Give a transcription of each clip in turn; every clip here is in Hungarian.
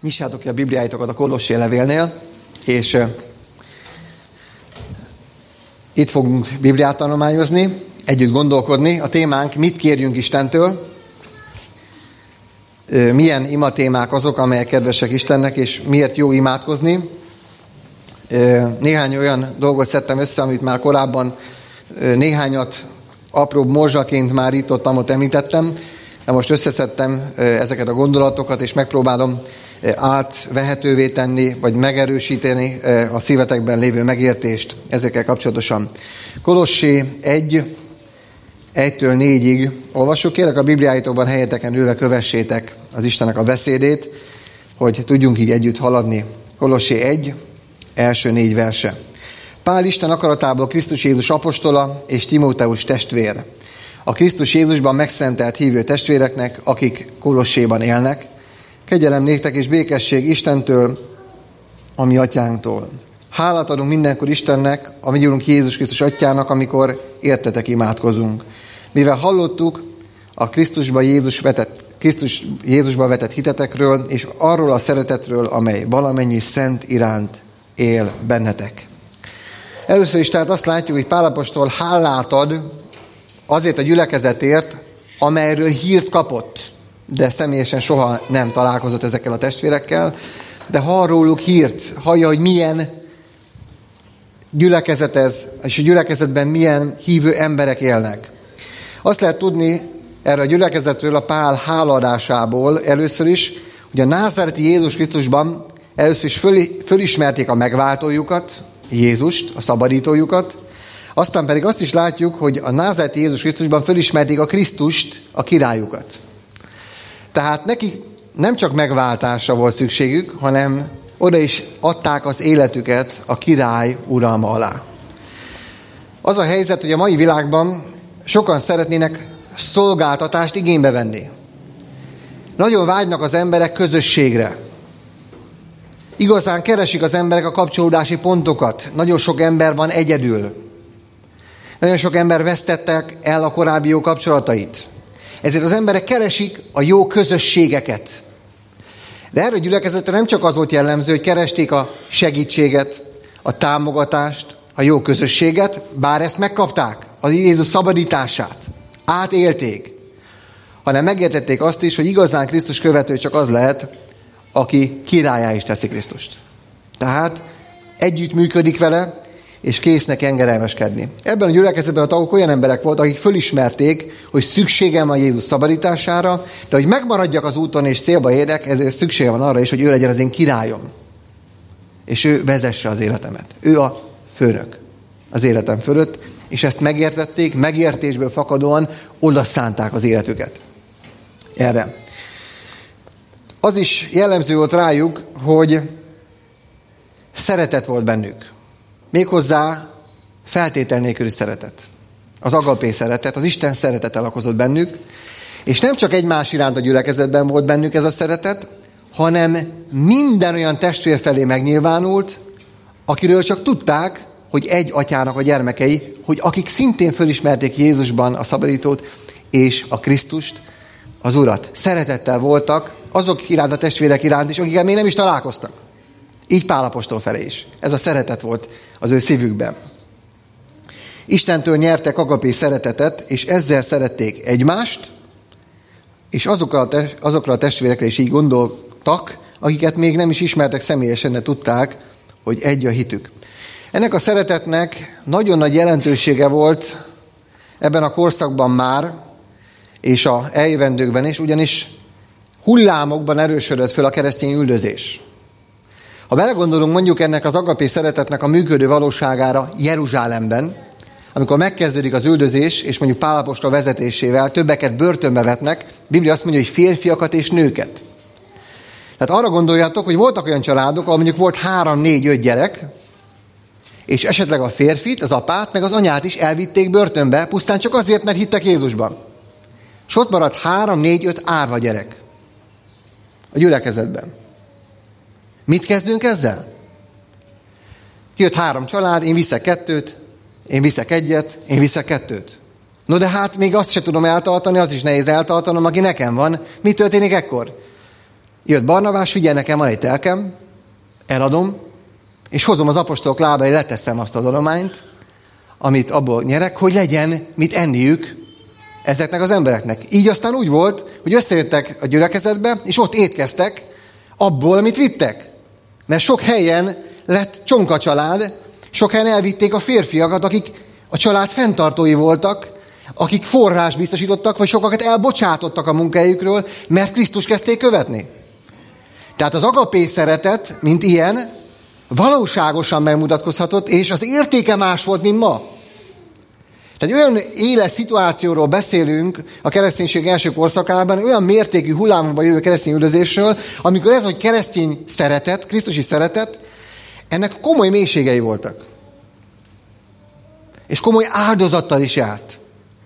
Nyissátok ki a Bibliáitokat a Kolossé levélnél, és itt fogunk Bibliát tanulmányozni, együtt gondolkodni. A témánk, mit kérjünk Istentől, milyen imatémák azok, amelyek kedvesek Istennek, és miért jó imádkozni. Néhány olyan dolgot szedtem össze, amit már korábban néhányat apróbb morzsaként már itt-ott említettem, de most összeszedtem ezeket a gondolatokat, és megpróbálom átvehetővé tenni, vagy megerősíteni a szívetekben lévő megértést ezekkel kapcsolatosan. Kolossé 1, 1-től 4-ig olvassuk. Kérlek, a Bibliáitokban helyeteken ülve kövessétek az Istennek a beszédét, hogy tudjunk így együtt haladni. Kolossé 1, első 4 verse. Pál Isten akaratából Krisztus Jézus apostola és Timóteus testvér. A Krisztus Jézusban megszentelt hívő testvéreknek, akik Kolosséban élnek, kegyelem néktek és békesség Istentől, a mi atyánktól. Hálát adunk mindenkor Istennek, a mi Urunk Jézus Krisztus atyának, amikor értetek imádkozunk. Mivel hallottuk a Krisztus Jézusba vetett hitetekről, és arról a szeretetről, amely valamennyi szent iránt él bennetek. Először is tehát azt látjuk, hogy Pál apostol hálát ad azért a gyülekezetért, amelyről hírt kapott, de személyesen soha nem találkozott ezekkel a testvérekkel, de hall róluk hírt, hallja, hogy milyen gyülekezet ez, és a gyülekezetben milyen hívő emberek élnek. Azt lehet tudni erre a gyülekezetről a Pál hálaadásából először is, hogy a názáreti Jézus Krisztusban először is fölismerték a megváltójukat, Jézust, a szabadítójukat, aztán pedig azt is látjuk, hogy a názáreti Jézus Krisztusban fölismerték a Krisztust, a királyukat. Tehát nekik nem csak megváltásra volt szükségük, hanem oda is adták az életüket a király uralma alá. Az a helyzet, hogy a mai világban sokan szeretnének szolgáltatást igénybe venni. Nagyon vágynak az emberek közösségre. Igazán keresik az emberek a kapcsolódási pontokat. Nagyon sok ember van egyedül. Nagyon sok ember vesztettek el a korábbi jó kapcsolatait. Ezért az emberek keresik a jó közösségeket. De erre a gyülekezetre nem csak az volt jellemző, hogy keresték a segítséget, a támogatást, a jó közösséget, bár ezt megkapták, a Jézus szabadítását, átélték, hanem megértették azt is, hogy igazán Krisztus követő csak az lehet, aki királlyá is teszi Krisztust. Tehát együtt működik vele, és késznek engedelmeskedni. Ebben a gyülekezetben a tagok olyan emberek voltak, akik fölismerték, hogy szükségem van Jézus szabadítására, de hogy megmaradjak az úton és célba érek, ezért szükségem van arra is, hogy ő legyen az én királyom. És ő vezesse az életemet. Ő a főnök az életem fölött, és ezt megértették, megértésből fakadóan oda szánták az életüket. Erre. Az is jellemző volt rájuk, hogy szeretet volt bennük. Méghozzá feltétel nélküli szeretet. Az agapé szeretet, az Isten szeretete lakozott bennük, és nem csak egymás iránt a gyülekezetben volt bennük ez a szeretet, hanem minden olyan testvér felé megnyilvánult, akiről csak tudták, hogy egy atyának a gyermekei, hogy akik szintén fölismerték Jézusban a szabadítót és a Krisztust, az Urat. Szeretettel voltak azok iránt, a testvérek iránt is, akikkel még nem is találkoztak. Így Pál apostol felé is. Ez a szeretet volt az ő szívükben. Istentől nyertek agapé szeretetet, és ezzel szerették egymást, és azokra a testvérekre is így gondoltak, akiket még nem is ismertek személyesen, de tudták, hogy egy a hitük. Ennek a szeretetnek nagyon nagy jelentősége volt ebben a korszakban már, és a eljövendőkben is, ugyanis hullámokban erősödött föl a keresztény üldözés. Ha belegondolunk mondjuk ennek az agapé szeretetnek a működő valóságára Jeruzsálemben, amikor megkezdődik az üldözés, és mondjuk Pál apostol vezetésével többeket börtönbe vetnek, a Biblia azt mondja, hogy férfiakat és nőket. Tehát arra gondoljatok, hogy voltak olyan családok, ahol mondjuk volt 3-4-5 gyerek, és esetleg a férfit, az apát, meg az anyát is elvitték börtönbe, pusztán csak azért, mert hittek Jézusban. És ott maradt 3-4-5 árva gyerek a gyülekezetben. Mit kezdünk ezzel? Jött 3 család, én viszek 2, én viszek 1, én viszek 2. No de hát még azt se tudom eltartani, az is nehéz eltartanom, aki nekem van. Mi történik ekkor? Jött Barnabás, figyelj, nekem van egy telkem, eladom, és hozom az apostolok lábára, leteszem azt az adományt, amit abból nyerek, hogy legyen mit enniük ezeknek az embereknek. Így aztán úgy volt, hogy összejöttek a gyülekezetbe, és ott étkeztek abból, amit vittek. Mert sok helyen lett csonka család, sok helyen elvitték a férfiakat, akik a család fenntartói voltak, akik forrás biztosítottak, vagy sokakat elbocsátottak a munkahelyükről, mert Krisztus kezdték követni. Tehát az agapé szeretet, mint ilyen, valóságosan megmutatkozhatott, és az értéke más volt, mint ma. Tehát olyan éles szituációról beszélünk a kereszténység első korszakában, olyan mértékű hullámokban jövő keresztény üldözésről, amikor ez, hogy keresztény szeretet, krisztusi szeretet, ennek komoly mélységei voltak. És komoly áldozattal is járt.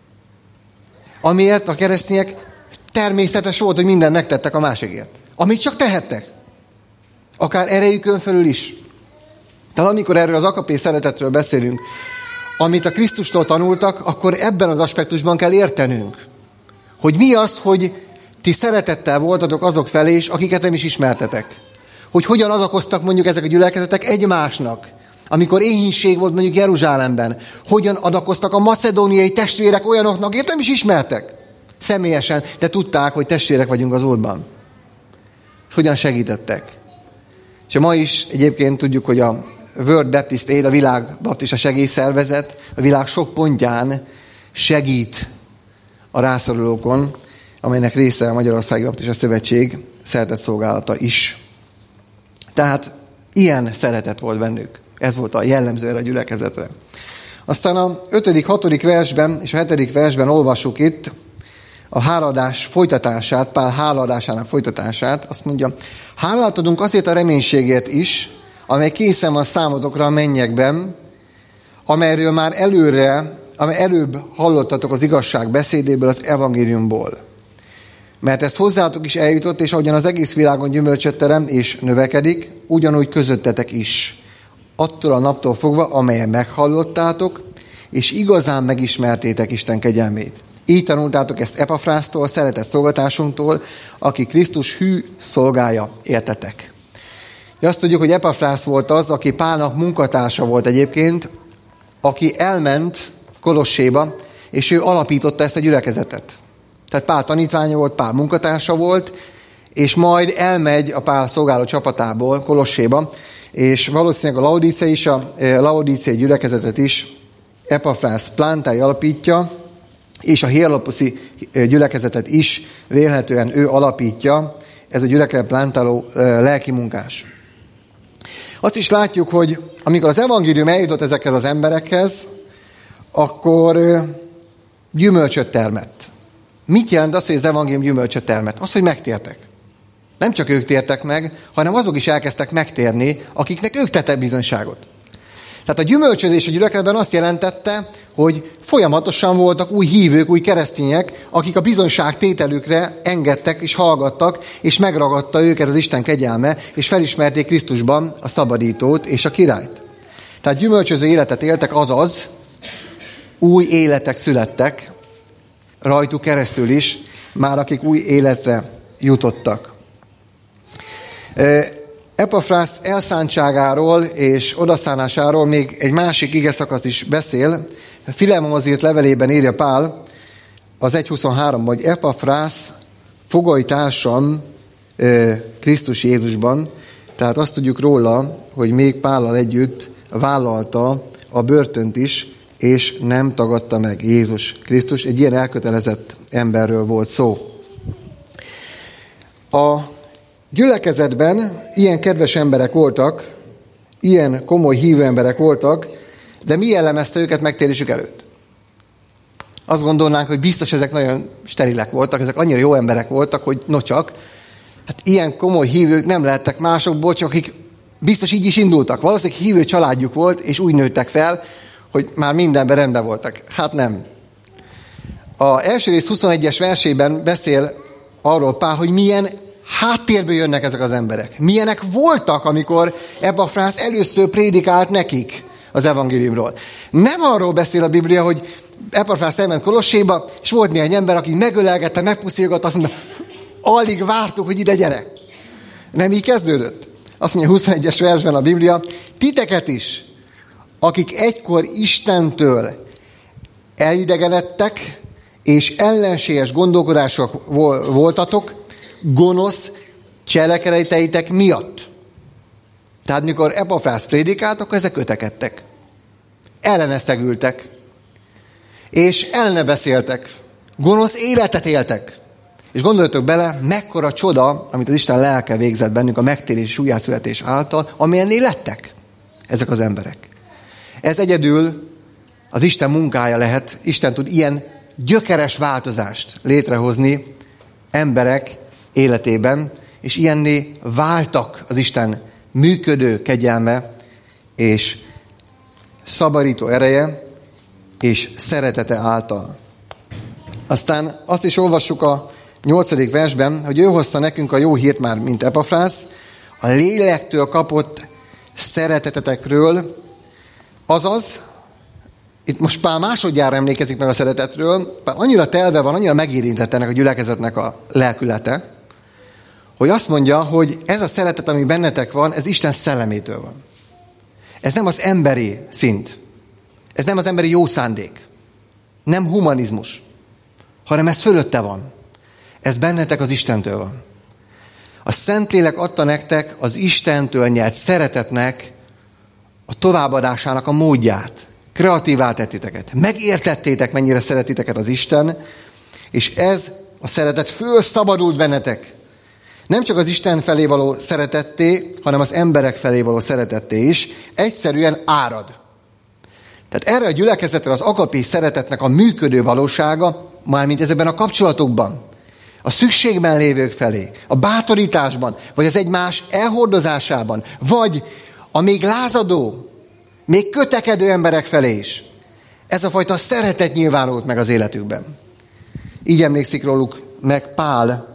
Amiért a keresztények természetes volt, hogy mindent megtettek a másikért. Amit csak tehettek. Akár erejükön felül is. Tehát amikor erről az agapé szeretetről beszélünk, amit a Krisztustól tanultak, akkor ebben az aspektusban kell értenünk. Hogy mi az, hogy ti szeretettel voltatok azok felé is, akiket nem is ismertetek. Hogy hogyan adakoztak mondjuk ezek a gyülekezetek egymásnak. Amikor éhínség volt mondjuk Jeruzsálemben, hogyan adakoztak a macedóniai testvérek olyanoknak, akiket nem is ismertek. Személyesen, de tudták, hogy testvérek vagyunk az Úrban. És hogyan segítettek. És ma is egyébként tudjuk, hogy a World Baptist Aid, a világ baptista segélyszervezet a világ sok pontján segít a rászorulókon, amelynek része a Magyarországi Baptista Szövetség szeretetszolgálata is. Tehát ilyen szeretet volt bennük. Ez volt a jellemző erre a gyülekezetre. Aztán a 5., 6. versben és a 7. versben olvassuk itt a hálaadás folytatását, Pál hálaadásának folytatását. Azt mondja, hálát adunk azért a reménységért is, amely készen van számotokra a mennyekben, amelyről már előbb hallottatok az igazság beszédéből, az evangéliumból. Mert ez hozzátok is eljutott, és ahogyan az egész világon gyümölcsöt terem és növekedik, ugyanúgy közöttetek is. Attól a naptól fogva, amelyen meghallottátok, és igazán megismertétek Isten kegyelmét. Így tanultátok ezt Epafrásztól, szeretett szolgatásunktól, aki Krisztus hű szolgája, értetek. Azt tudjuk, hogy Epafrász volt az, aki Pálnak munkatársa volt egyébként, aki elment Kolosséba, és ő alapította ezt a gyülekezetet. Tehát Pál tanítványa volt, Pál munkatársa volt, és majd elmegy a Pál szolgáló csapatából Kolosséba, és valószínűleg a laodíciai gyülekezetet is Epafrász Plántái alapítja, és a Hieraposzi gyülekezetet is vélhetően ő alapítja, ez a gyülekezet plántáló lelkimunkás. Azt is látjuk, hogy amikor az evangélium eljutott ezekhez az emberekhez, akkor gyümölcsöt termett. Mit jelent az, hogy az evangélium gyümölcsöt termett? Az, hogy megtértek. Nem csak ők tértek meg, hanem azok is elkezdtek megtérni, akiknek ők tettek bizonyságot. Tehát a gyümölcsözés a gyülekezetben azt jelentette, hogy folyamatosan voltak új hívők, új keresztények, akik a bizonyságtételükre engedtek és hallgattak, és megragadta őket az Isten kegyelme, és felismerték Krisztusban a szabadítót és a királyt. Tehát gyümölcsöző életet éltek, azaz új életek születtek, rajtuk keresztül is, már akik új életre jutottak. Epafrász elszántságáról és odaszánásáról még egy másik igeszakasz is beszél. Filemonhoz írt levelében írja Pál az 1.23-ban, hogy Epafrász fogoly társam Krisztus Jézusban, tehát azt tudjuk róla, hogy még Pállal együtt vállalta a börtönt is, és nem tagadta meg Jézus Krisztus. Egy ilyen elkötelezett emberről volt szó. A gyülekezetben ilyen kedves emberek voltak, ilyen komoly hívő emberek voltak, de mi jellemezte őket megtérésük előtt? Azt gondolnánk, hogy biztos ezek nagyon sterilek voltak, ezek annyira jó emberek voltak, hogy nocsak. Hát ilyen komoly hívők nem lehettek másokból, csak akik biztos így is indultak. Valószínűleg hívő családjuk volt, és úgy nőttek fel, hogy már mindenben rendben voltak. Hát nem. A első rész 21-es versében beszél arról Pál, hogy milyen háttérből jönnek ezek az emberek. Milyenek voltak, amikor Epafrász először prédikált nekik az evangéliumról. Nem arról beszél a Biblia, hogy Epafrász elment Kolosséba, és volt néhány ember, aki megölelgette, megpuszilgatta, azt mondta, alig vártuk, hogy ide gyere. Nem így kezdődött. Azt mondja 21-es versben a Biblia, titeket is, akik egykor Istentől elidegenedtek, és ellenséges gondolkodások voltatok, gonosz cselekedeteitek miatt. Tehát mikor Epafrász prédikált, akkor ezek kötekedtek. Ellene szegültek. És ellene beszéltek. Gonosz életet éltek. És gondoljatok bele, mekkora csoda, amit az Isten lelke végzett bennünk a megtérés és újjászületés által, amilyenné lettek ezek az emberek. Ez egyedül az Isten munkája lehet. Isten tud ilyen gyökeres változást létrehozni emberek életében, és ilyenné váltak az Isten működő kegyelme, és szabadító ereje, és szeretete által. Aztán azt is olvassuk a 8. versben, hogy ő hozta nekünk a jó hírt már, mint Epafrász, a lélektől kapott szeretetetekről, azaz, itt most Pál másodjára emlékezik meg a szeretetről, Pál annyira telve van, annyira megérintett ennek a gyülekezetnek a lelkülete, hogy azt mondja, hogy ez a szeretet, ami bennetek van, ez Isten szellemétől van. Ez nem az emberi szint. Ez nem az emberi jó szándék. Nem humanizmus. Hanem ez fölötte van. Ez bennetek az Istentől van. A Szentlélek adta nektek az Istentől nyert szeretetnek a továbbadásának a módját. Kreatívá tettiteket. Megértettétek, mennyire szeretiteket az Isten, és ez a szeretet fölszabadult bennetek. Nem csak az Isten felé való szeretetté, hanem az emberek felé való szeretetté is. Egyszerűen árad. Tehát erre a gyülekezetre az agapi szeretetnek a működő valósága, mármint ezekben a kapcsolatokban, a szükségben lévők felé, a bátorításban, vagy az egymás elhordozásában, vagy a még lázadó, még kötekedő emberek felé is. Ez a fajta szeretet nyilvánult meg az életükben. Így emlékszik róluk meg Pál.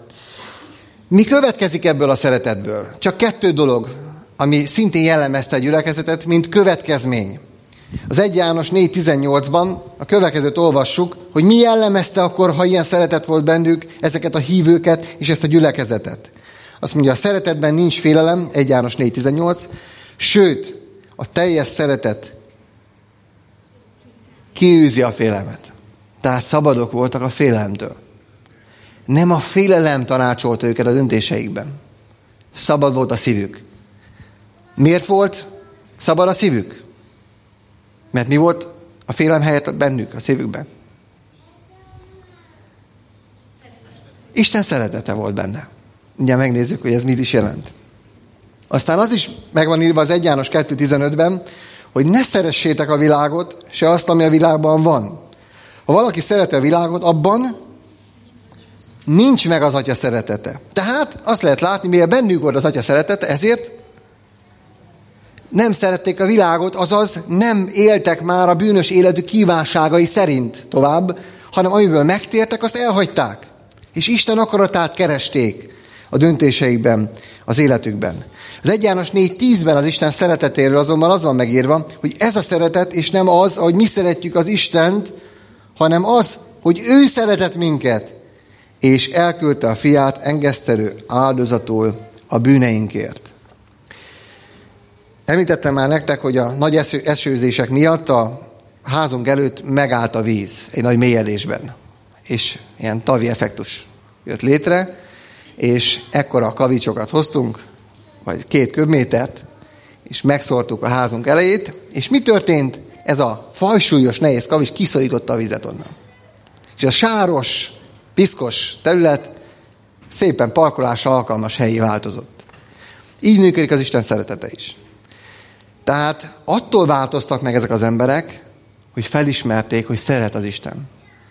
Mi következik ebből a szeretetből? Csak 2 dolog, ami szintén jellemezte a gyülekezetet, mint következmény. Az 1 János 4.18-ban a következőt olvassuk, hogy mi jellemezte akkor, ha ilyen szeretet volt bennük, ezeket a hívőket és ezt a gyülekezetet. Azt mondja, a szeretetben nincs félelem, 1 János 4.18, sőt, a teljes szeretet kiűzi a félelmet. Tehát szabadok voltak a félelemtől. Nem a félelem tanácsolta őket a döntéseikben. Szabad volt a szívük. Miért volt szabad a szívük? Mert mi volt a félelem helyett bennük, a szívükben? Isten szeretete volt benne. Ugye megnézzük, hogy ez mit is jelent. Aztán az is meg van írva az 1 János 2.15-ben, hogy ne szeressétek a világot, se azt, ami a világban van. Ha valaki szereti a világot, abban nincs meg az Atya szeretete. Tehát azt lehet látni, mivel bennük volt az Atya szeretete, ezért nem szerették a világot, azaz nem éltek már a bűnös életük kívánságai szerint tovább, hanem amiből megtértek, azt elhagyták. És Isten akaratát keresték a döntéseikben, az életükben. Az 1 János 4.10-ben az Isten szeretetéről azonban az van megírva, hogy ez a szeretet, és nem az, ahogy mi szeretjük az Istent, hanem az, hogy ő szeretett minket, és elküldte a fiát engesztelő áldozatul a bűneinkért. Említettem már nektek, hogy a nagy esőzések miatt a házunk előtt megállt a víz egy nagy mélyedésben. És ilyen tavi effektus jött létre, és ekkora kavicsokat hoztunk, vagy 2 köbmétert, és megszórtuk a házunk elejét, és mi történt? Ez a fajsúlyos, nehéz kavics kiszorította a vizet onnan. És a sáros, piszkos terület szépen parkolásra alkalmas helyi változott. Így működik az Isten szeretete is. Tehát attól változtak meg ezek az emberek, hogy felismerték, hogy szeret az Isten.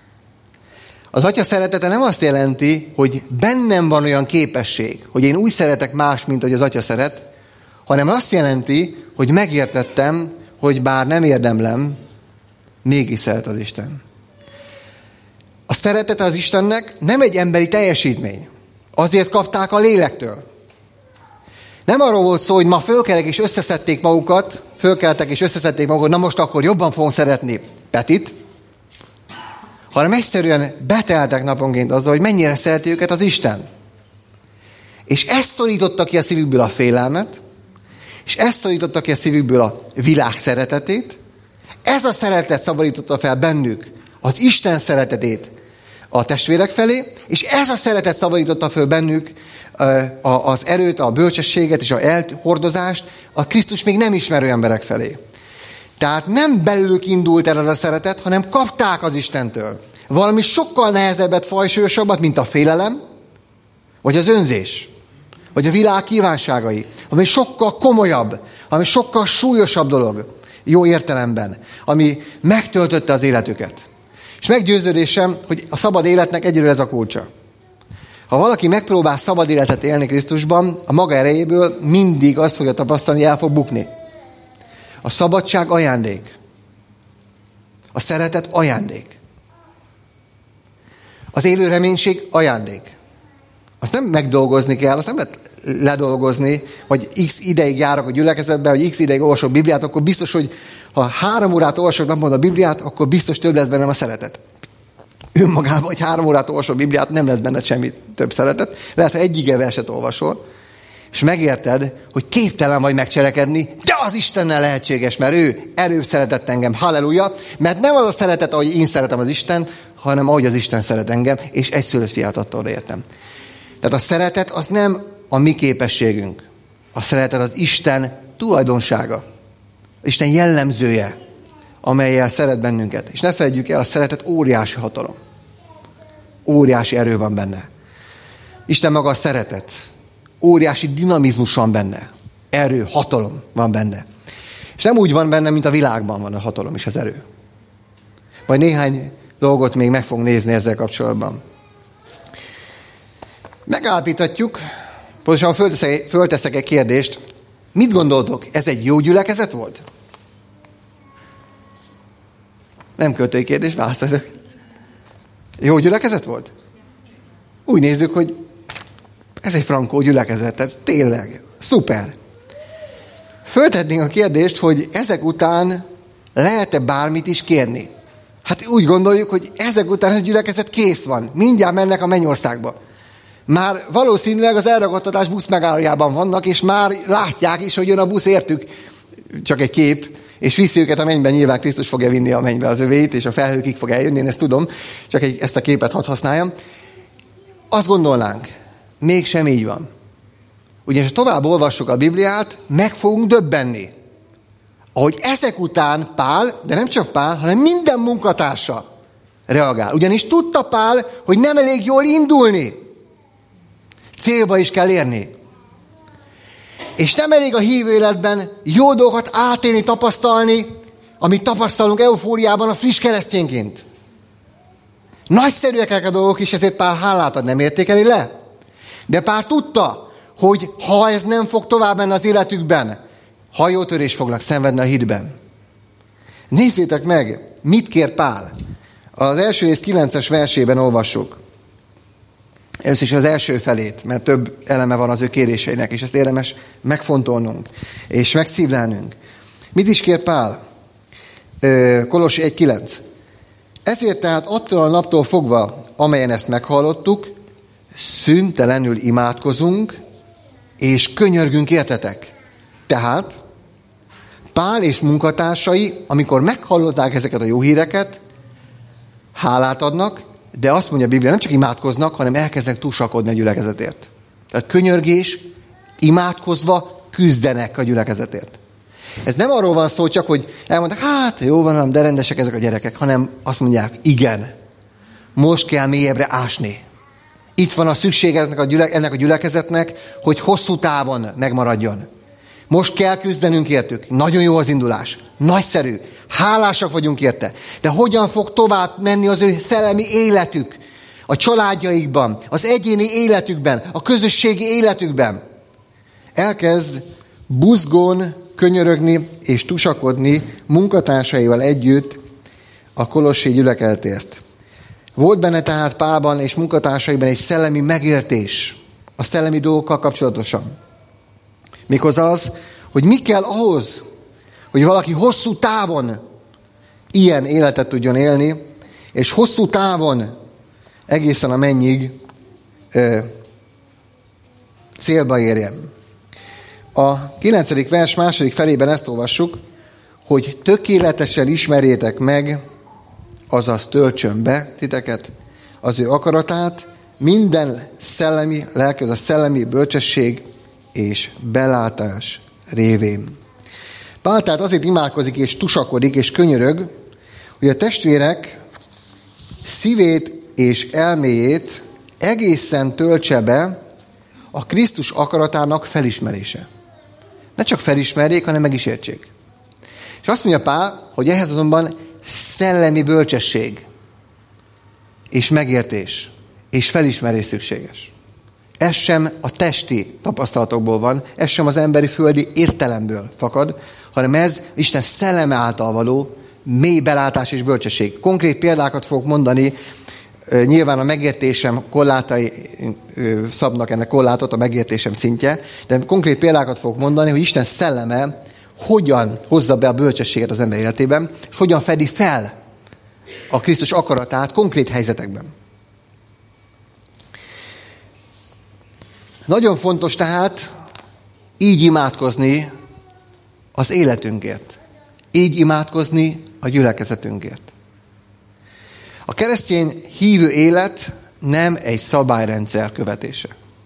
Az Atya szeretete nem azt jelenti, hogy bennem van olyan képesség, hogy én úgy szeretek más, mint hogy az Atya szeret, hanem azt jelenti, hogy megértettem, hogy bár nem érdemlem, mégis szeret az Isten. A szeretete az Istennek nem egy emberi teljesítmény. Azért kapták a lélektől. Nem arról volt szó, hogy ma fölkeltek és összeszedték magukat, na most akkor jobban fogom szeretni Petit, hanem egyszerűen beteltek naponként azzal, hogy mennyire szereti őket az Isten. És ezt szorította ki a szívükből a félelmet, és ezt szorította ki a szívükből a világ szeretetét. Ez a szeretet szabadította fel bennük az Isten szeretetét a testvérek felé, és ez a szeretet szabadította fel bennük az erőt, a bölcsességet és a elhordozást a Krisztus még nem ismerő emberek felé. Tehát nem belőlük indult el ez a szeretet, hanem kapták az Istentől. Valami sokkal nehezebbet, fajsúlyosabbat, mint a félelem, vagy az önzés, vagy a világ kívánságai, ami sokkal komolyabb, ami sokkal súlyosabb dolog, jó értelemben, ami megtöltötte az életüket. És meggyőződésem, hogy a szabad életnek egyről ez a kulcsa. Ha valaki megpróbál szabad életet élni Krisztusban, a maga erejéből mindig azt fogja tapasztalni, hogy el fog bukni. A szabadság ajándék. A szeretet ajándék. Az élő reménység ajándék. Azt nem megdolgozni kell, azt nem lehet ledolgozni, hogy x ideig járok a gyülekezetbe, vagy x ideig olvasok Bibliát, akkor biztos, hogy ha 3 órát olvasok napon a Bibliát, akkor biztos több lesz bennem a szeretet. Önmagában, hogy 3 órát olvasol Bibliát, nem lesz benned semmi több szeretet. Lehet, ha egy ige verset olvasol, és megérted, hogy képtelen vagy megcselekedni, de az Istennel lehetséges, mert ő erőbb szeretett engem. Halleluja! Mert nem az a szeretet, ahogy én szeretem az Isten, hanem ahogy az Isten szeret engem, és egyszülött fiát adta, oda értem. Tehát a szeretet az nem a mi képességünk. A szeretet az Isten tulajdonsága. Isten jellemzője, amellyel szeret bennünket. És ne felejtjük el, a szeretet óriási hatalom. Óriási erő van benne. Isten maga a szeretet. Óriási dinamizmus van benne. Erő, hatalom van benne. És nem úgy van benne, mint a világban van a hatalom és az erő. Majd néhány dolgot még meg fogunk nézni ezzel kapcsolatban. Megállapíthatjuk, pontosan fölteszek egy kérdést. Mit gondoltok, ez egy jó gyülekezet volt? Nem költői kérdés, válaszoljatok. Jó gyülekezet volt? Úgy nézzük, hogy ez egy frankó gyülekezet, ez tényleg szuper. Föltetnénk a kérdést, hogy ezek után lehet-e bármit is kérni? Hát úgy gondoljuk, hogy ezek után ez a gyülekezet kész van. Mindjárt mennek a mennyországba. Már valószínűleg az elragadtatás busz megállójában vannak, és már látják is, hogy jön a busz értük. Csak egy kép, és viszi őket a mennyben, nyilván Krisztus fogja vinni a mennybe az övéit, és a felhőkig fog eljönni, én ezt tudom, csak ezt a képet hadd használjam. Azt gondolnánk, mégsem így van. Ugyanis ha tovább olvassuk a Bibliát, meg fogunk döbbenni. Ahogy ezek után Pál, de nem csak Pál, hanem minden munkatársa reagál. Ugyanis tudta Pál, hogy nem elég jól indulni. Célba is kell érni. És nem elég a hívő életben jó dolgokat átélni, tapasztalni, amit tapasztalunk eufóriában a friss keresztényként. Nagyszerűek a dolgok is, ezért Pál hálát ad, nem értékeli le. De Pál tudta, hogy ha ez nem fog tovább menni az életükben, hajótörés fognak szenvedni a hitben. Nézzétek meg, mit kér Pál. Az első rész 9-es versében olvassuk. Először is az első felét, mert több eleme van az ő kéréseinek, és ezt érdemes megfontolnunk, és megszívlelnünk. Mit is kér Pál? Kolossi 1.9. Ezért tehát attól a naptól fogva, amelyen ezt meghallottuk, szüntelenül imádkozunk, és könyörgünk értetek. Tehát Pál és munkatársai, amikor meghallották ezeket a jó híreket, hálát adnak, de azt mondja a Biblia, nem csak imádkoznak, hanem elkezdenek túlsakodni a gyülekezetért. Tehát könyörgés, imádkozva küzdenek a gyülekezetért. Ez nem arról van szó csak, hogy elmondták, hát jó van, de rendesek ezek a gyerekek, hanem azt mondják, igen, most kell mélyebbre ásni. Itt van a szükség ennek a gyülekezetnek, hogy hosszú távon megmaradjon. Most kell küzdenünk értük. Nagyon jó az indulás. Nagyszerű. Hálásak vagyunk érte. De hogyan fog tovább menni az ő szellemi életük? A családjaikban, az egyéni életükben, a közösségi életükben. Elkezd buzgón könyörögni és tusakodni munkatársaival együtt a kolossi gyülekezetért. Volt benne tehát Pálban és munkatársaiban egy szellemi megértés a szellemi dolgokkal kapcsolatosan. Méghozzá az, hogy mi kell ahhoz, hogy valaki hosszú távon ilyen életet tudjon élni, és hosszú távon egészen a mennyig célba érjen. A 9. vers második felében ezt olvassuk, hogy tökéletesen ismerjétek meg, azaz töltsön be titeket az ő akaratát, minden szellemi, lelki, az a szellemi bölcsesség és belátás révén. Pál tehát azért imádkozik és tusakodik és könyörög, hogy a testvérek szívét és elméjét egészen töltse be a Krisztus akaratának felismerése. Ne csak felismerjék, hanem meg is értsék. És azt mondja Pál, hogy ehhez azonban szellemi bölcsesség és megértés és felismerés szükséges. Ez sem a testi tapasztalatokból van, ez sem az emberi földi értelemből fakad, hanem ez Isten szelleme által való mély belátás és bölcsesség. Konkrét példákat fogok mondani, nyilván a megértésem korlátai szabnak ennek korlátot, a megértésem szintje, de konkrét példákat fogok mondani, hogy Isten szelleme hogyan hozza be a bölcsességet az ember életében, és hogyan fedi fel a Krisztus akaratát konkrét helyzetekben. Nagyon fontos tehát így imádkozni az életünkért. Így imádkozni a gyülekezetünkért. A keresztény hívő élet nem egy szabályrendszer követése.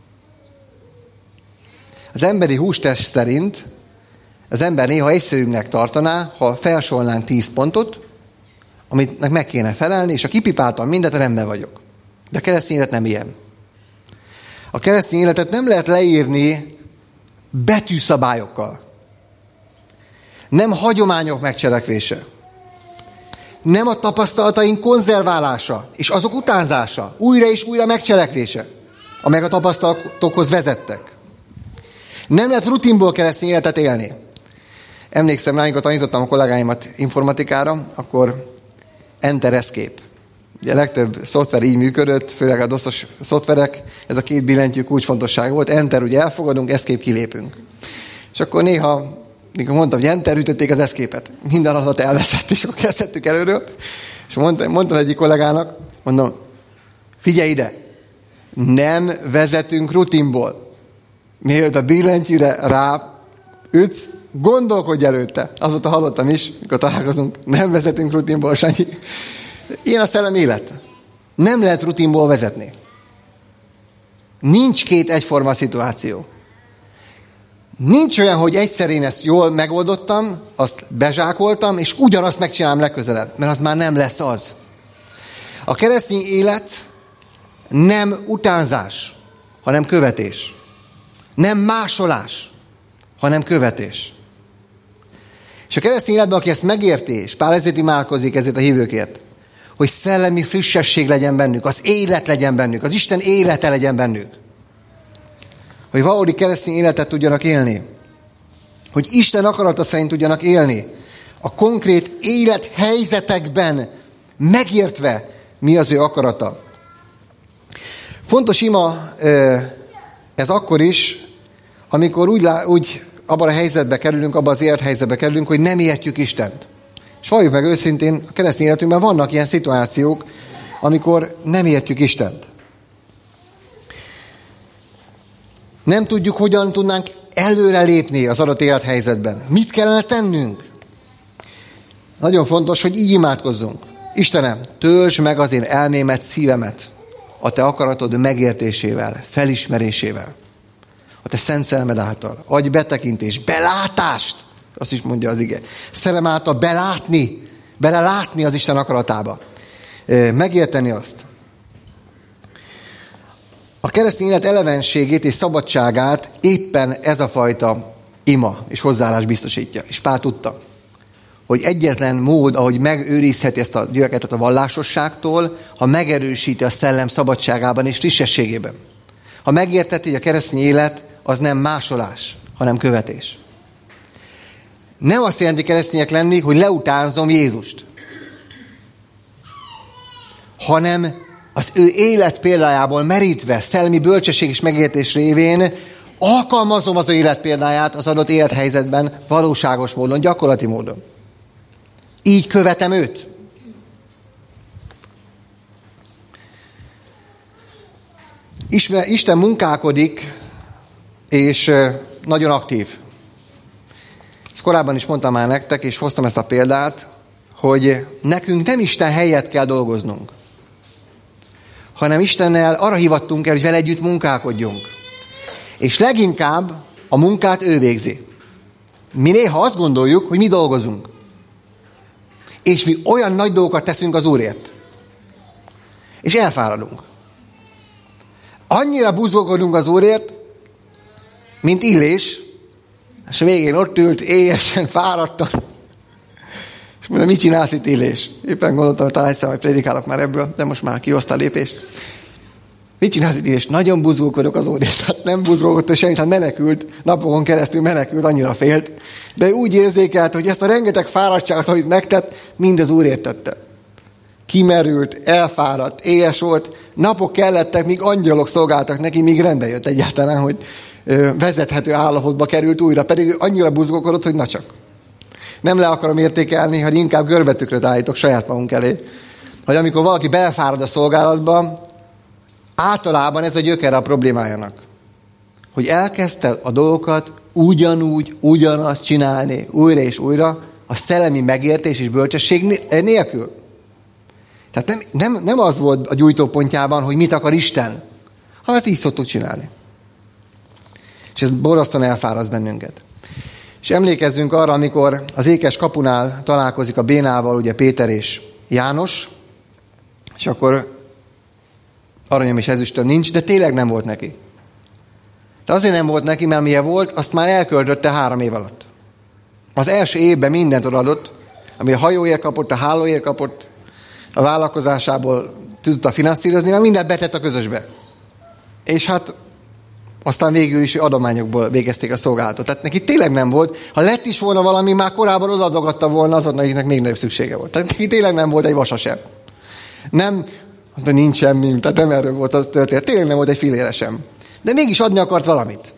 Az emberi hústest szerint az ember néha egyszerűbbnek tartaná, ha felsorolnánk 10 pontot, amit meg kéne felelni, és ha kipipáltam mindent, rendben vagyok. De a keresztény élet nem ilyen. A keresztény életet nem lehet leírni betűszabályokkal. Nem hagyományok megcselekvése. Nem a tapasztalataink konzerválása, és azok utánzása, újra és újra megcselekvése, amelyek a tapasztalatokhoz vezettek. Nem lehet rutinból keresztény életet élni. Emlékszem rá, amikor tanítottam a kollégáimat informatikára, akkor Enter Escape. Ugye a legtöbb szoftver így működött, főleg a DOS-os szoftverek, ez a 2 billentyű kulcsfontosság volt. Enter, ugye elfogadunk, Escape kilépünk. És akkor néha, mikor mondtam, hogy Enter, ütötték az Escape-et. Minden adat elveszett, és akkor kezdhettük előről. És mondtam egyik kollégának, mondom, figyelj ide, nem vezetünk rutinból. Mielőtt a billentyűre ráütsz, gondolkodj előtte. Azóta hallottam is, mikor találkozunk, nem vezetünk rutinból, Sanyi. Ilyen a szellem élet. Nem lehet rutinból vezetni. Nincs 2 egyforma szituáció. Nincs olyan, hogy egyszer én ezt jól megoldottam, azt bezsákoltam, és ugyanazt megcsinálom legközelebb, mert az már nem lesz az. A keresztény élet nem utánzás, hanem követés. Nem másolás, hanem követés. És a keresztény életben, aki ezt megérti, és Pál ezért imádkozik ezért a hívőkért, hogy szellemi frissesség legyen bennük, az élet legyen bennük, az Isten élete legyen bennük. Hogy valódi keresztény életet tudjanak élni. Hogy Isten akarata szerint tudjanak élni. A konkrét élethelyzetekben megértve, mi az ő akarata. Fontos ima ez akkor is, amikor úgy abban a helyzetbe kerülünk, abban az élethelyzetbe kerülünk, hogy nem értjük Istent. És valljuk meg őszintén, a keresztény életünkben vannak ilyen szituációk, amikor nem értjük Istent. Nem tudjuk, hogyan tudnánk előrelépni az adott élethelyzetben. Mit kellene tennünk? Nagyon fontos, hogy így imádkozzunk. Istenem, töltsd meg az én elmémet, szívemet a te akaratod megértésével, felismerésével. A te szent szellemed által. Adj betekintést, belátást, azt is mondja az ige. Szellem által belelátni az Isten akaratába. Megérteni azt. A keresztény élet elevenségét és szabadságát éppen ez a fajta ima és hozzáállás biztosítja. És Pál tudta, hogy egyetlen mód, ahogy megőrizheti ezt a gyülekezetet a vallásosságtól, ha megerősíti a szellem szabadságában és frissességében. Ha megérteti, hogy a keresztény élet az nem másolás, hanem követés. Nem azt jelenti keresztények lenni, hogy leutánzom Jézust, hanem az ő élet példájából merítve, szellemi bölcsesség és megértés révén alkalmazom az ő élet példáját az adott élethelyzetben valóságos módon, gyakorlati módon. Így követem őt. Isten munkálkodik és nagyon aktív. Ezt korábban is mondtam már nektek, és hoztam ezt a példát, hogy nekünk nem Isten helyett kell dolgoznunk, hanem Istennel arra hivattunk el, hogy vele együtt munkálkodjunk. És leginkább a munkát ő végzi. Mi néha azt gondoljuk, hogy mi dolgozunk. És mi olyan nagy dolgokat teszünk az Úrért. És elfáradunk. Annyira buzgolkodunk az Úrért, mint Illés, és a végén ott ült, éjesen fáradtan. És mondom, mit csinálsz itt, Illés? Éppen gondoltam, hogy talán egyszer majd prédikálok már ebből, de most már kihozta a lépést. Mit csinálsz itt, Illés? Nagyon buzgolkodok az Úrért. Hát nem buzgolkodott semmit, hát menekült, napokon keresztül menekült, annyira félt. De úgy érzékelt, hogy ezt a rengeteg fáradtságot, amit megtett, mind az Úrért tette. Kimerült, elfáradt, éhes volt, napok kellettek, míg angyalok szolgáltak neki, míg rendbe jött egyáltalán, hogy vezethető állapotba került újra, pedig annyira buzgolkodott, hogy na csak. Nem le akarom értékelni, hogy inkább görbetükröt állítok saját magunk elé, hogy amikor valaki belfárad a szolgálatba, általában ez a gyökere a problémájának. Hogy elkezdte a dolgokat ugyanazt csinálni újra és újra, a szellemi megértés és bölcsesség nélkül. Tehát nem az volt a gyújtópontjában, hogy mit akar Isten, hanem ezt így szoktuk csinálni. És ez borzasztóan elfáraszt bennünket. És emlékezzünk arra, amikor az ékes kapunál találkozik a Bénával, ugye Péter és János, és akkor aranyom és ezüstöm nincs, de tényleg nem volt neki. De azért nem volt neki, mert milyen volt, azt már elköltötte 3 év alatt. Az első évben mindent odaadott, ami a hajóért kapott, a hálóért kapott, a vállalkozásából tudta finanszírozni, mert mindent betett a közösbe. És hát aztán végül is adományokból végezték a szolgálatot. Tehát neki tényleg nem volt. Ha lett is volna valami, már korábban odadogatta volna azoknak, akiknek még nagyobb szüksége volt. Tehát neki tényleg nem volt egy vasa sem. Nem, de nincs semmi, tehát nem erről volt az történet. Tényleg nem volt egy fillére sem. De mégis adni akart valamit.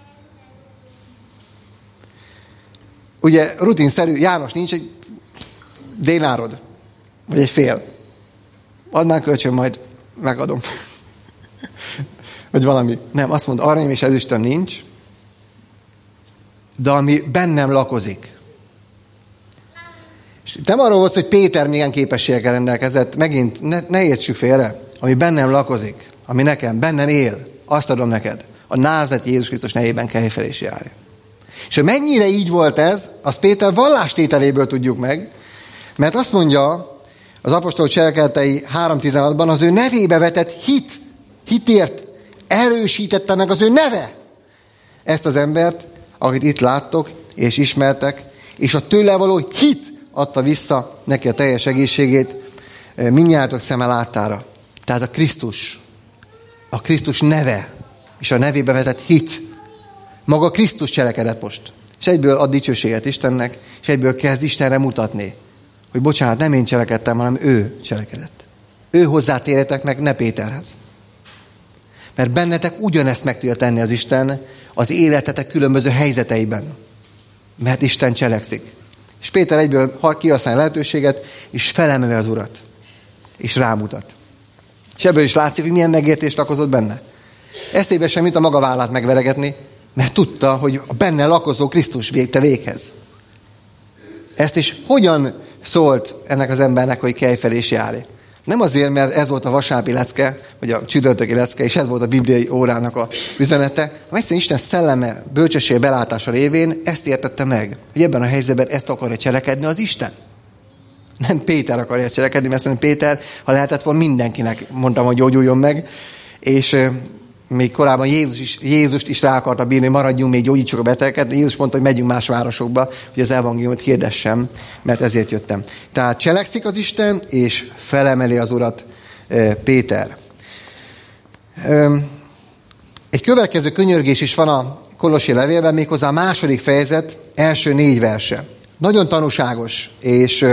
Ugye rutinszerű, János, nincs egy dénárod, vagy egy fél. Add már kölcsön, majd megadom. Vagy valami. Nem, azt mondta, aranyom és ezüstöm nincs, de ami bennem lakozik. És nem arról volt, hogy Péter milyen képességekkel rendelkezett, megint ne értsük félre, ami bennem lakozik, ami nekem, bennem él, azt adom neked. A názareti Jézus Krisztus nevében kejfelés járj. És hogy mennyire így volt ez, azt Péter vallástételéből tudjuk meg, mert azt mondja az apostol cselekedetei 3:16-ban, az ő nevébe vetett hitért erősítette meg az ő neve ezt az embert, akit itt láttok és ismertek, és a tőle való hit adta vissza neki a teljes egészségét mindnyájatok szeme láttára. Tehát a Krisztus neve, és a nevébe vetett hit, maga Krisztus cselekedett most. És egyből ad dicsőséget Istennek, és egyből kezd Istenre mutatni, hogy bocsánat, nem én cselekedtem, hanem ő cselekedett. Ő hozzátérjetek meg, ne Péterhez. Mert bennetek ugyanezt meg tudja tenni az Isten az életetek különböző helyzeteiben. Mert Isten cselekszik. És Péter egyből kihasználja a lehetőséget, és felemeli az Urat. És rámutat. És ebből is látszik, hogy milyen megértést lakozott benne. Eszébe sem jut a maga vállát megveregetni, mert tudta, hogy a benne lakozó Krisztus végte véghez. Ezt is hogyan szólt ennek az embernek, hogy kejfelés járj? Nem azért, mert ez volt a vasárnapi lecke, vagy a csütörtöki lecke, és ez volt a bibliai órának a üzenete, hanem egyszerűen Isten szelleme, bölcsesség belátása révén ezt értette meg, hogy ebben a helyzetben ezt akarja cselekedni az Isten. Nem Péter akarja ezt cselekedni, mert szerintem Péter, ha lehetett volna, mindenkinek mondtam, hogy gyógyuljon meg, és még korábban Jézust is rá akarta bírni, maradjunk, még gyógyítsuk a betegeket, de Jézus mondta, hogy megyünk más városokba, hogy az evangéliumot hirdessem, mert ezért jöttem. Tehát cselekszik az Isten, és felemeli az Urat Péter. Egy következő könyörgés is van a Kolossi levélben, méghozzá a 2. fejezet első 4 verse. Nagyon tanúságos, és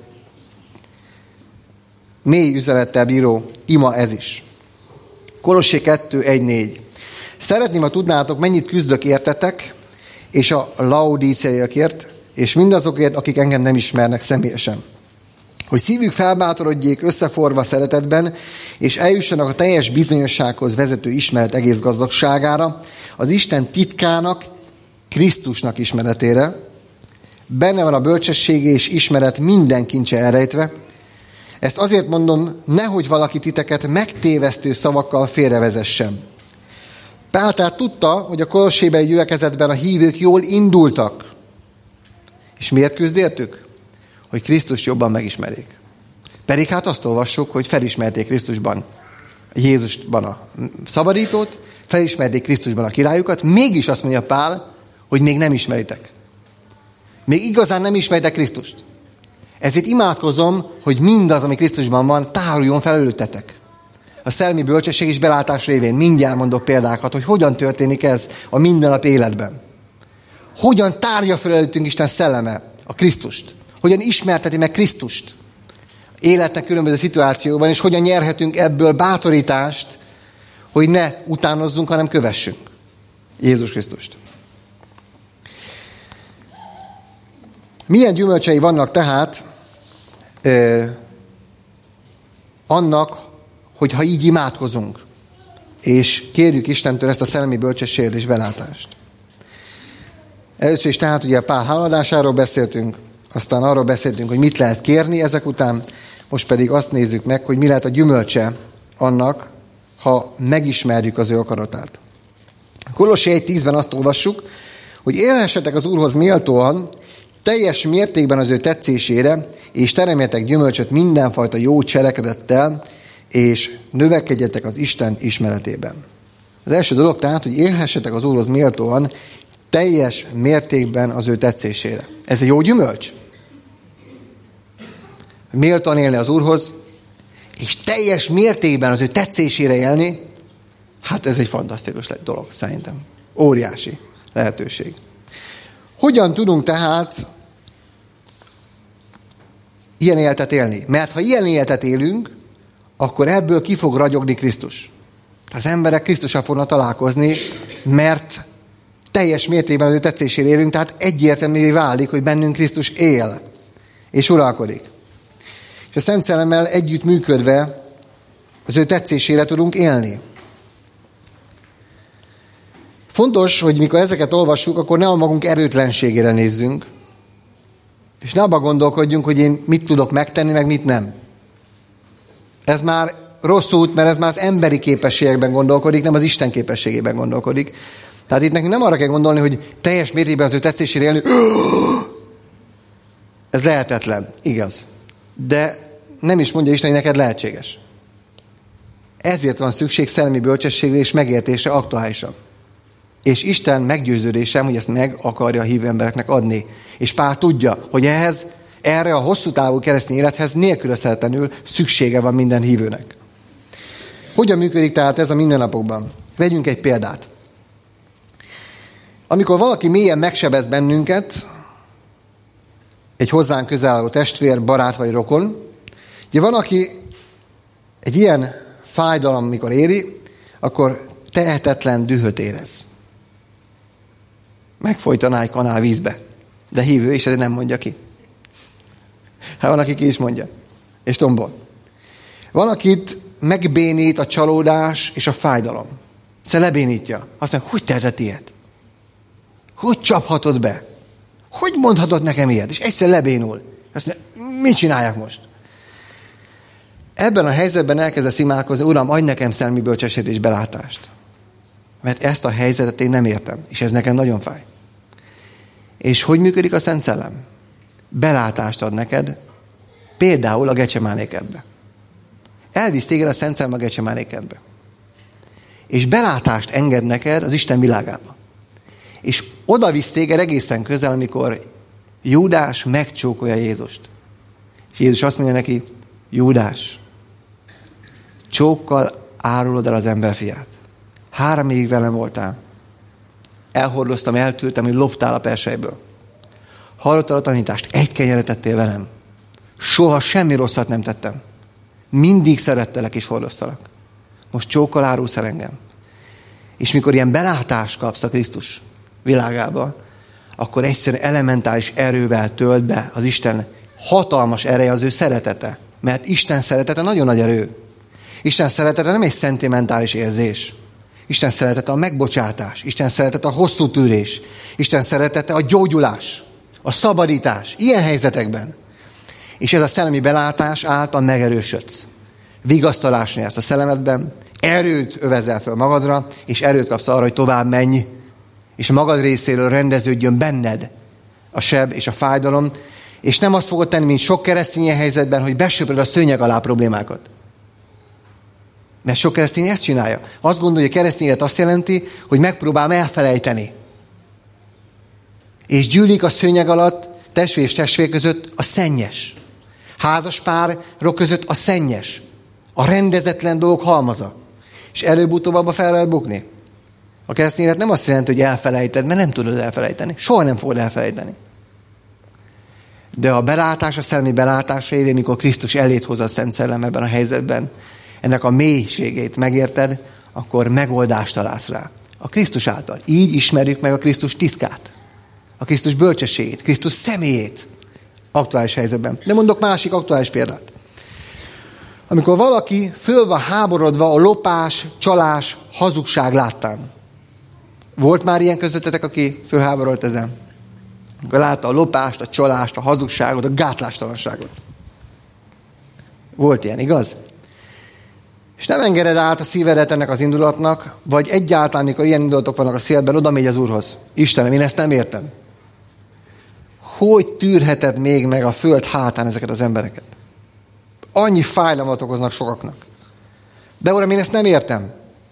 mély üzenettel bíró ima ez is. Kolossi 2:1-4. Szeretném, ha tudnátok, mennyit küzdök értetek, és a laodíciaiakért, és mindazokért, akik engem nem ismernek személyesen. hogy szívük felbátorodjék összeforva szeretetben, és eljussanak a teljes bizonyossághoz vezető ismeret egész gazdagságára, az Isten titkának, Krisztusnak ismeretére. Benne van a bölcsesség és ismeret minden kincse elrejtve. Ezt azért mondom, nehogy valaki titeket megtévesztő szavakkal félrevezessen. Pál tehát tudta, hogy a kolossébeli gyülekezetben a hívők jól indultak. És miért küzd értük? Hogy Krisztust jobban megismerjék. Pedig hát azt olvassuk, hogy felismerték Krisztusban Jézusban a szabadítót, felismerték Krisztusban a királyukat, mégis azt mondja Pál, hogy még nem ismeritek. Még igazán nem ismeritek Krisztust. Ezért imádkozom, hogy mindaz, ami Krisztusban van, táruljon fel előttetek. A szellemi bölcsesség és belátás révén mindjárt mondok példákat, hogy hogyan történik ez a mindennap életben. Hogyan tárja fel előttünk Isten szelleme a Krisztust. Hogyan ismerteti meg Krisztust életnek különböző szituációban, és hogyan nyerhetünk ebből bátorítást, hogy ne utánozzunk, hanem kövessünk Jézus Krisztust. Milyen gyümölcsei vannak tehát annak, hogyha így imádkozunk, és kérjük Istentől ezt a szellemi bölcsességet és belátást. Először is tehát ugye Pál háladásáról beszéltünk, aztán arról beszéltünk, hogy mit lehet kérni ezek után, most pedig azt nézzük meg, hogy mi lehet a gyümölcse annak, ha megismerjük az ő akaratát. Kolossé 1:10-ben azt olvassuk, hogy élhessetek az Úrhoz méltóan, teljes mértékben az ő tetszésére, és teremjetek gyümölcsöt mindenfajta jó cselekedettel, és növekedjetek az Isten ismeretében. Az első dolog tehát, hogy élhessetek az Úrhoz méltóan, teljes mértékben az ő tetszésére. Ez egy jó gyümölcs? Méltóan élni az Úrhoz, és teljes mértékben az ő tetszésére élni, hát ez egy fantasztikus dolog, szerintem. Óriási lehetőség. Hogyan tudunk tehát ilyen életet élni? Mert ha ilyen életet élünk, akkor ebből ki fog ragyogni Krisztus. Az emberek Krisztussal fognak találkozni, mert teljes mértékben az ő tetszésére élünk, tehát egyértelművé válik, hogy bennünk Krisztus él és uralkodik. És a Szent Szellemmel együtt működve az ő tetszésére tudunk élni. Fontos, hogy mikor ezeket olvassuk, akkor ne a magunk erőtlenségére nézzünk, és ne abba gondolkodjunk, hogy én mit tudok megtenni, meg mit nem. Ez már rossz út, mert ez már az emberi képességekben gondolkodik, nem az Isten képességében gondolkodik. Tehát itt nekünk nem arra kell gondolni, hogy teljes mértékben az ő tetszésére élni. Ez lehetetlen, igaz. De nem is mondja Isten, hogy neked lehetséges. Ezért van szükség szellemi bölcsességre és megértésre aktuálisan. És Isten meggyőződésem, hogy ezt meg akarja a hívő embereknek adni. És Pál tudja, hogy erre a hosszú távú keresztény élethez nélkülözhetetlenül szüksége van minden hívőnek. Hogyan működik tehát ez a mindennapokban? Vegyünk egy példát. Amikor valaki mélyen megsebez bennünket, egy hozzánk közel álló testvér, barát vagy rokon, ugye van, aki egy ilyen fájdalom, mikor éri, akkor tehetetlen dühöt érez. Megfojtaná egy kanál vízbe. De hívő, és ezért nem mondja ki. Hát van, aki ki is mondja. És tombol. Van, akit megbénít a csalódás és a fájdalom. Szóval lebénítja. Azt mondja, hogy tehetett ilyet? Hogy csaphatod be? Hogy mondhatod nekem ilyet? És egyszer lebénul. Azt mondja, mit csinálják most? Ebben a helyzetben elkezdesz imádkozni, Uram, adj nekem szellemi bölcsességet és belátást. Mert ezt a helyzetet én nem értem, és ez nekem nagyon fáj. És hogy működik a Szent Szellem? Belátást ad neked, például a Gecsemáné-kertbe. Elvisz téged a Szent Szellem a Gecsemáné-kertbe. És belátást enged neked az Isten világába. És oda visz téged egészen közel, amikor Júdás megcsókolja Jézust. És Jézus azt mondja neki, Júdás, csókkal árulod el az emberfiát. 3 évig velem voltál. Elhordoztam, eltűrtem, hogy loptál a persejből. Hallottál a tanítást, egy kenyeret tettél velem. Soha semmi rosszat nem tettem. Mindig szerettelek és hordoztalak. Most csókkal árulsz el engem. És mikor ilyen belátást kapsz a Krisztus világába, akkor egyszerűen elementális erővel tölt be az Isten hatalmas ereje az ő szeretete. Mert Isten szeretete nagyon nagy erő. Isten szeretete nem egy szentimentális érzés. Isten szeretete a megbocsátás. Isten szeretete a hosszú tűrés. Isten szeretete a gyógyulás, a szabadítás. Ilyen helyzetekben. És ez a szellemi belátás által megerősödsz. Vigasztalás nyersz a szellemedben, erőt övezel fel magadra, és erőt kapsz arra, hogy tovább menj, és magad részéről rendeződjön benned a seb és a fájdalom, és nem azt fogod tenni, mint sok keresztény helyzetben, hogy besöpröd a szőnyeg alá problémákat. Mert sok keresztény ezt csinálja. Azt gondolja, hogy a keresztény élet azt jelenti, hogy megpróbálom elfelejteni. És gyűlik a szőnyeg alatt testvér és testvér között a szennyes. Házas párok között a szennyes. A rendezetlen dolgok halmaza. És előbb-utóbb abba fel lehet bukni. A keresztény élet nem azt jelenti, hogy elfelejted, mert nem tudod elfelejteni. Soha nem fogod elfelejteni. De a belátás, a szellemi belátás révén, mikor Krisztus elét hoz a Szent Szellem ebben a helyzetben, ennek a mélységét megérted, akkor megoldást találsz rá. A Krisztus által. Így ismerjük meg a Krisztus titkát. A Krisztus bölcsességét, Krisztus személyét aktuális helyzetben. De mondok másik aktuális példát. Amikor valaki föl van háborodva a lopás, csalás, hazugság láttán. Volt már ilyen közöttetek, aki fölháborodt ezen? Amikor látta a lopást, a csalást, a hazugságot, a gátlástalanságot. Volt ilyen, igaz? És nem engeded át a szívedet ennek az indulatnak, vagy egyáltalán, mikor ilyen indulatok vannak a szívedben, oda megy az Úrhoz. Istenem, én ezt nem értem. Hogy tűrheted még meg a föld hátán ezeket az embereket? Annyi fájdalmat okoznak sokaknak. De Uram, én ezt nem értem.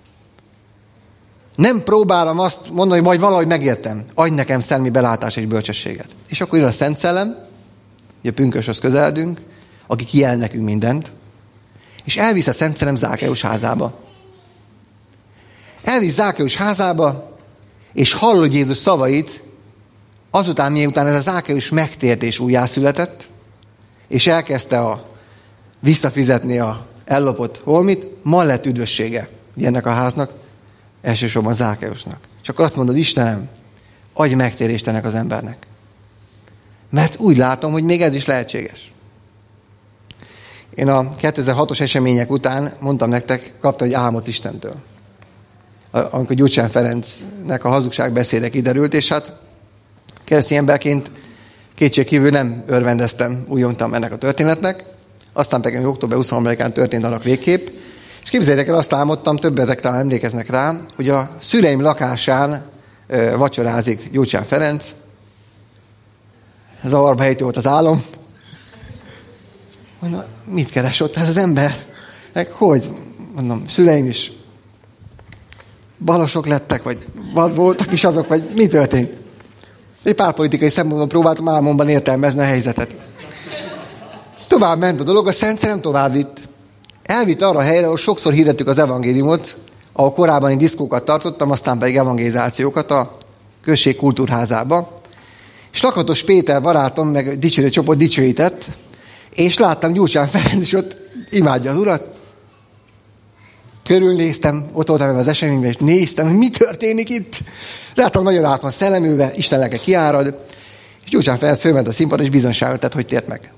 Nem próbálom azt mondani, hogy majd valahogy megértem. Adj nekem szellemi belátás és bölcsességet. És akkor jön a Szent Szellem, ugye a pünköshöz közeledünk, aki kijel nekünk mindent, és elvisz a Szent Szellem Zákeus házába. Elvisz Zákeus házába, és hallod Jézus szavait, azután, miután ez a Zákeus megtért és újjászületett, és elkezdte visszafizetni a ellopott holmit, ma lett üdvössége ennek a háznak, elsősorban Zákeusnak. És akkor azt mondod, Istenem, adj megtérést ennek az embernek. Mert úgy látom, hogy még ez is lehetséges. Én a 2006-os események után mondtam nektek, kaptam egy álmot Istentől. Amikor Gyurcsány Ferencnek a hazugságbeszéde kiderült, és hát keresztény emberként kétségkívül nem örvendeztem, újontam ennek a történetnek. Aztán pedig október 23-án történt annak végképp. És képzeljétek el, azt álmodtam, többetek talán emlékeznek rá, hogy a szüleim lakásán vacsorázik Gyurcsány Ferenc. Zavarba ejtő volt az álom. Mondom, mit keres ott ez az ember? Hogy? Mondom, szüleim is balosok lettek, vagy voltak is azok, vagy mi történt? Egy pár politikai szempontból próbáltam álmomban értelmezni a helyzetet. Tovább ment a dolog, a Szent Szellem tovább vitt. Elvitt arra a helyre, ahol sokszor hirdettük az evangéliumot, ahol korábban én diszkókat tartottam, aztán pedig evangelizációkat a község kultúrházába. És Lakatos Péter barátom, meg dicsőítő csoport dicsőített, és láttam Gyurcsány Ferenc is ott imádja az Urat. Körülnéztem, ott voltam az eseményben, és néztem, hogy mi történik itt. Láttam, nagyon át van szellemülve, Isten lelke kiárad, és Gyurcsány Ferenc fölment a színpadra, és bizonyságot tett, hogy tért meg.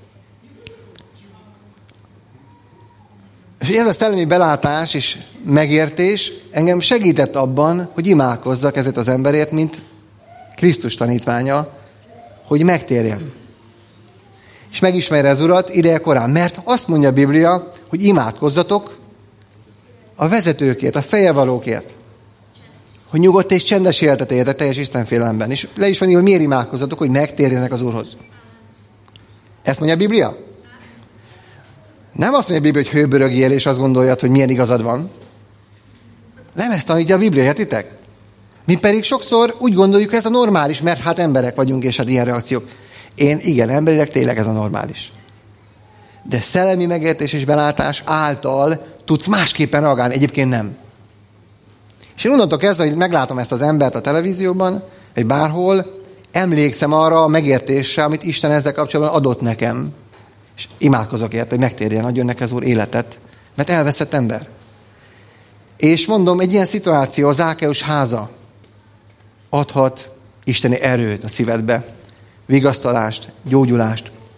És ez a szellemi belátás és megértés engem segített abban, hogy imádkozzak ezért az emberért, mint Krisztus tanítványa, hogy megtérjen. És megismerje az Urat ideje korán. Mert azt mondja a Biblia, hogy imádkozzatok a vezetőkért, a fejevalókért. Hogy nyugodt és csendes életet éljetek teljes istenfélelemben. És le is van írva, hogy miért imádkozzatok, hogy megtérjenek az Úrhoz. Ezt mondja a Biblia? Nem azt mondja a Biblia, hogy hőbörögjél, és azt gondoljad, hogy milyen igazad van. Nem ezt tanítja a Biblia, értitek? Mi pedig sokszor úgy gondoljuk, hogy ez a normális, mert hát emberek vagyunk, és hát ilyen reakciók. Igen, emberileg tényleg ez a normális. De szellemi megértés és belátás által tudsz másképpen reagálni, egyébként nem. És én onnantól kezdve, hogy meglátom ezt az embert a televízióban, vagy bárhol, emlékszem arra a megértésre, amit Isten ezzel kapcsolatban adott nekem. És imádkozok érte, hogy megtérjen, adjon neki az Úr életet, mert elveszett ember. És mondom, egy ilyen szituáció, a Zákeus háza adhat isteni erőt a szívedbe, vigasztalást, gyógyulást,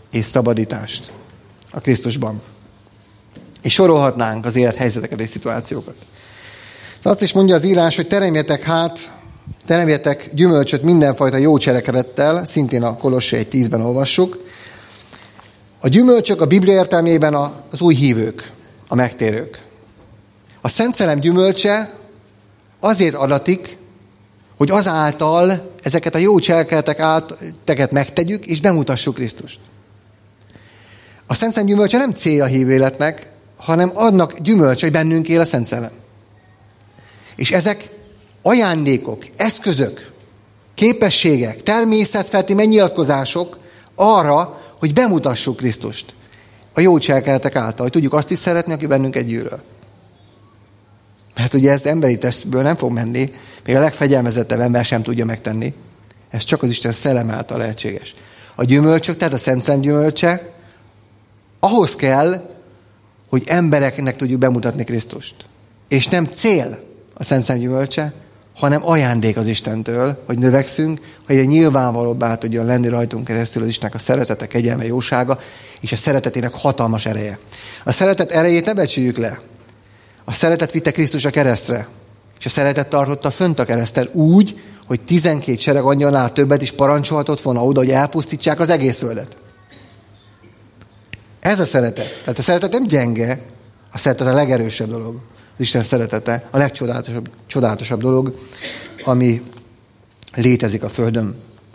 és szabadítást a Krisztusban. És sorolhatnánk az élethelyzeteket és szituációkat. De azt is mondja az írás, hogy teremjetek gyümölcsöt mindenfajta jó cselekedettel, szintén a Kolossé 1:10-ben olvassuk. A gyümölcsök a Biblia értelmében az új hívők, a megtérők. A Szent Szellem gyümölcse azért adatik, hogy azáltal ezeket a jó cselekedeteket megtegyük, és bemutassuk Krisztust. A Szent Szellem gyümölcse nem célja a hívő életnek, hanem adnak gyümölcs, hogy bennünk él a Szent Szellem. És ezek ajándékok, eszközök, képességek, természetfeletti megnyilatkozások arra, hogy bemutassuk Krisztust a jó cselekedetek által, hogy tudjuk azt is szeretni, aki bennünket gyűlöl. Mert ugye ez emberi testből nem fog menni, még a legfegyelmezettebb ember sem tudja megtenni. Ez csak az Isten szellem által lehetséges. A gyümölcsök, tehát a Szent Szellem gyümölcse, ahhoz kell, hogy embereknek tudjuk bemutatni Krisztust. És nem cél a Szent Szellem gyümölcse, hanem ajándék az Istentől, hogy növekszünk, hogy egy nyilvánvalóbbá tudjon lenni rajtunk keresztül az Istennek a szeretete, kegyelme, jósága, és a szeretetének hatalmas ereje. A szeretet erejét ne becsüljük le. A szeretet vitte Krisztus a keresztre, és a szeretet tartotta fönt a kereszten úgy, hogy 12 sereg angyalnál többet is parancsolhatott volna oda, hogy elpusztítsák az egész földet. Ez a szeretet. Tehát a szeretet nem gyenge, a szeretet a legerősebb dolog. Az Isten szeretete a legcsodálatosabb dolog, ami létezik a földön.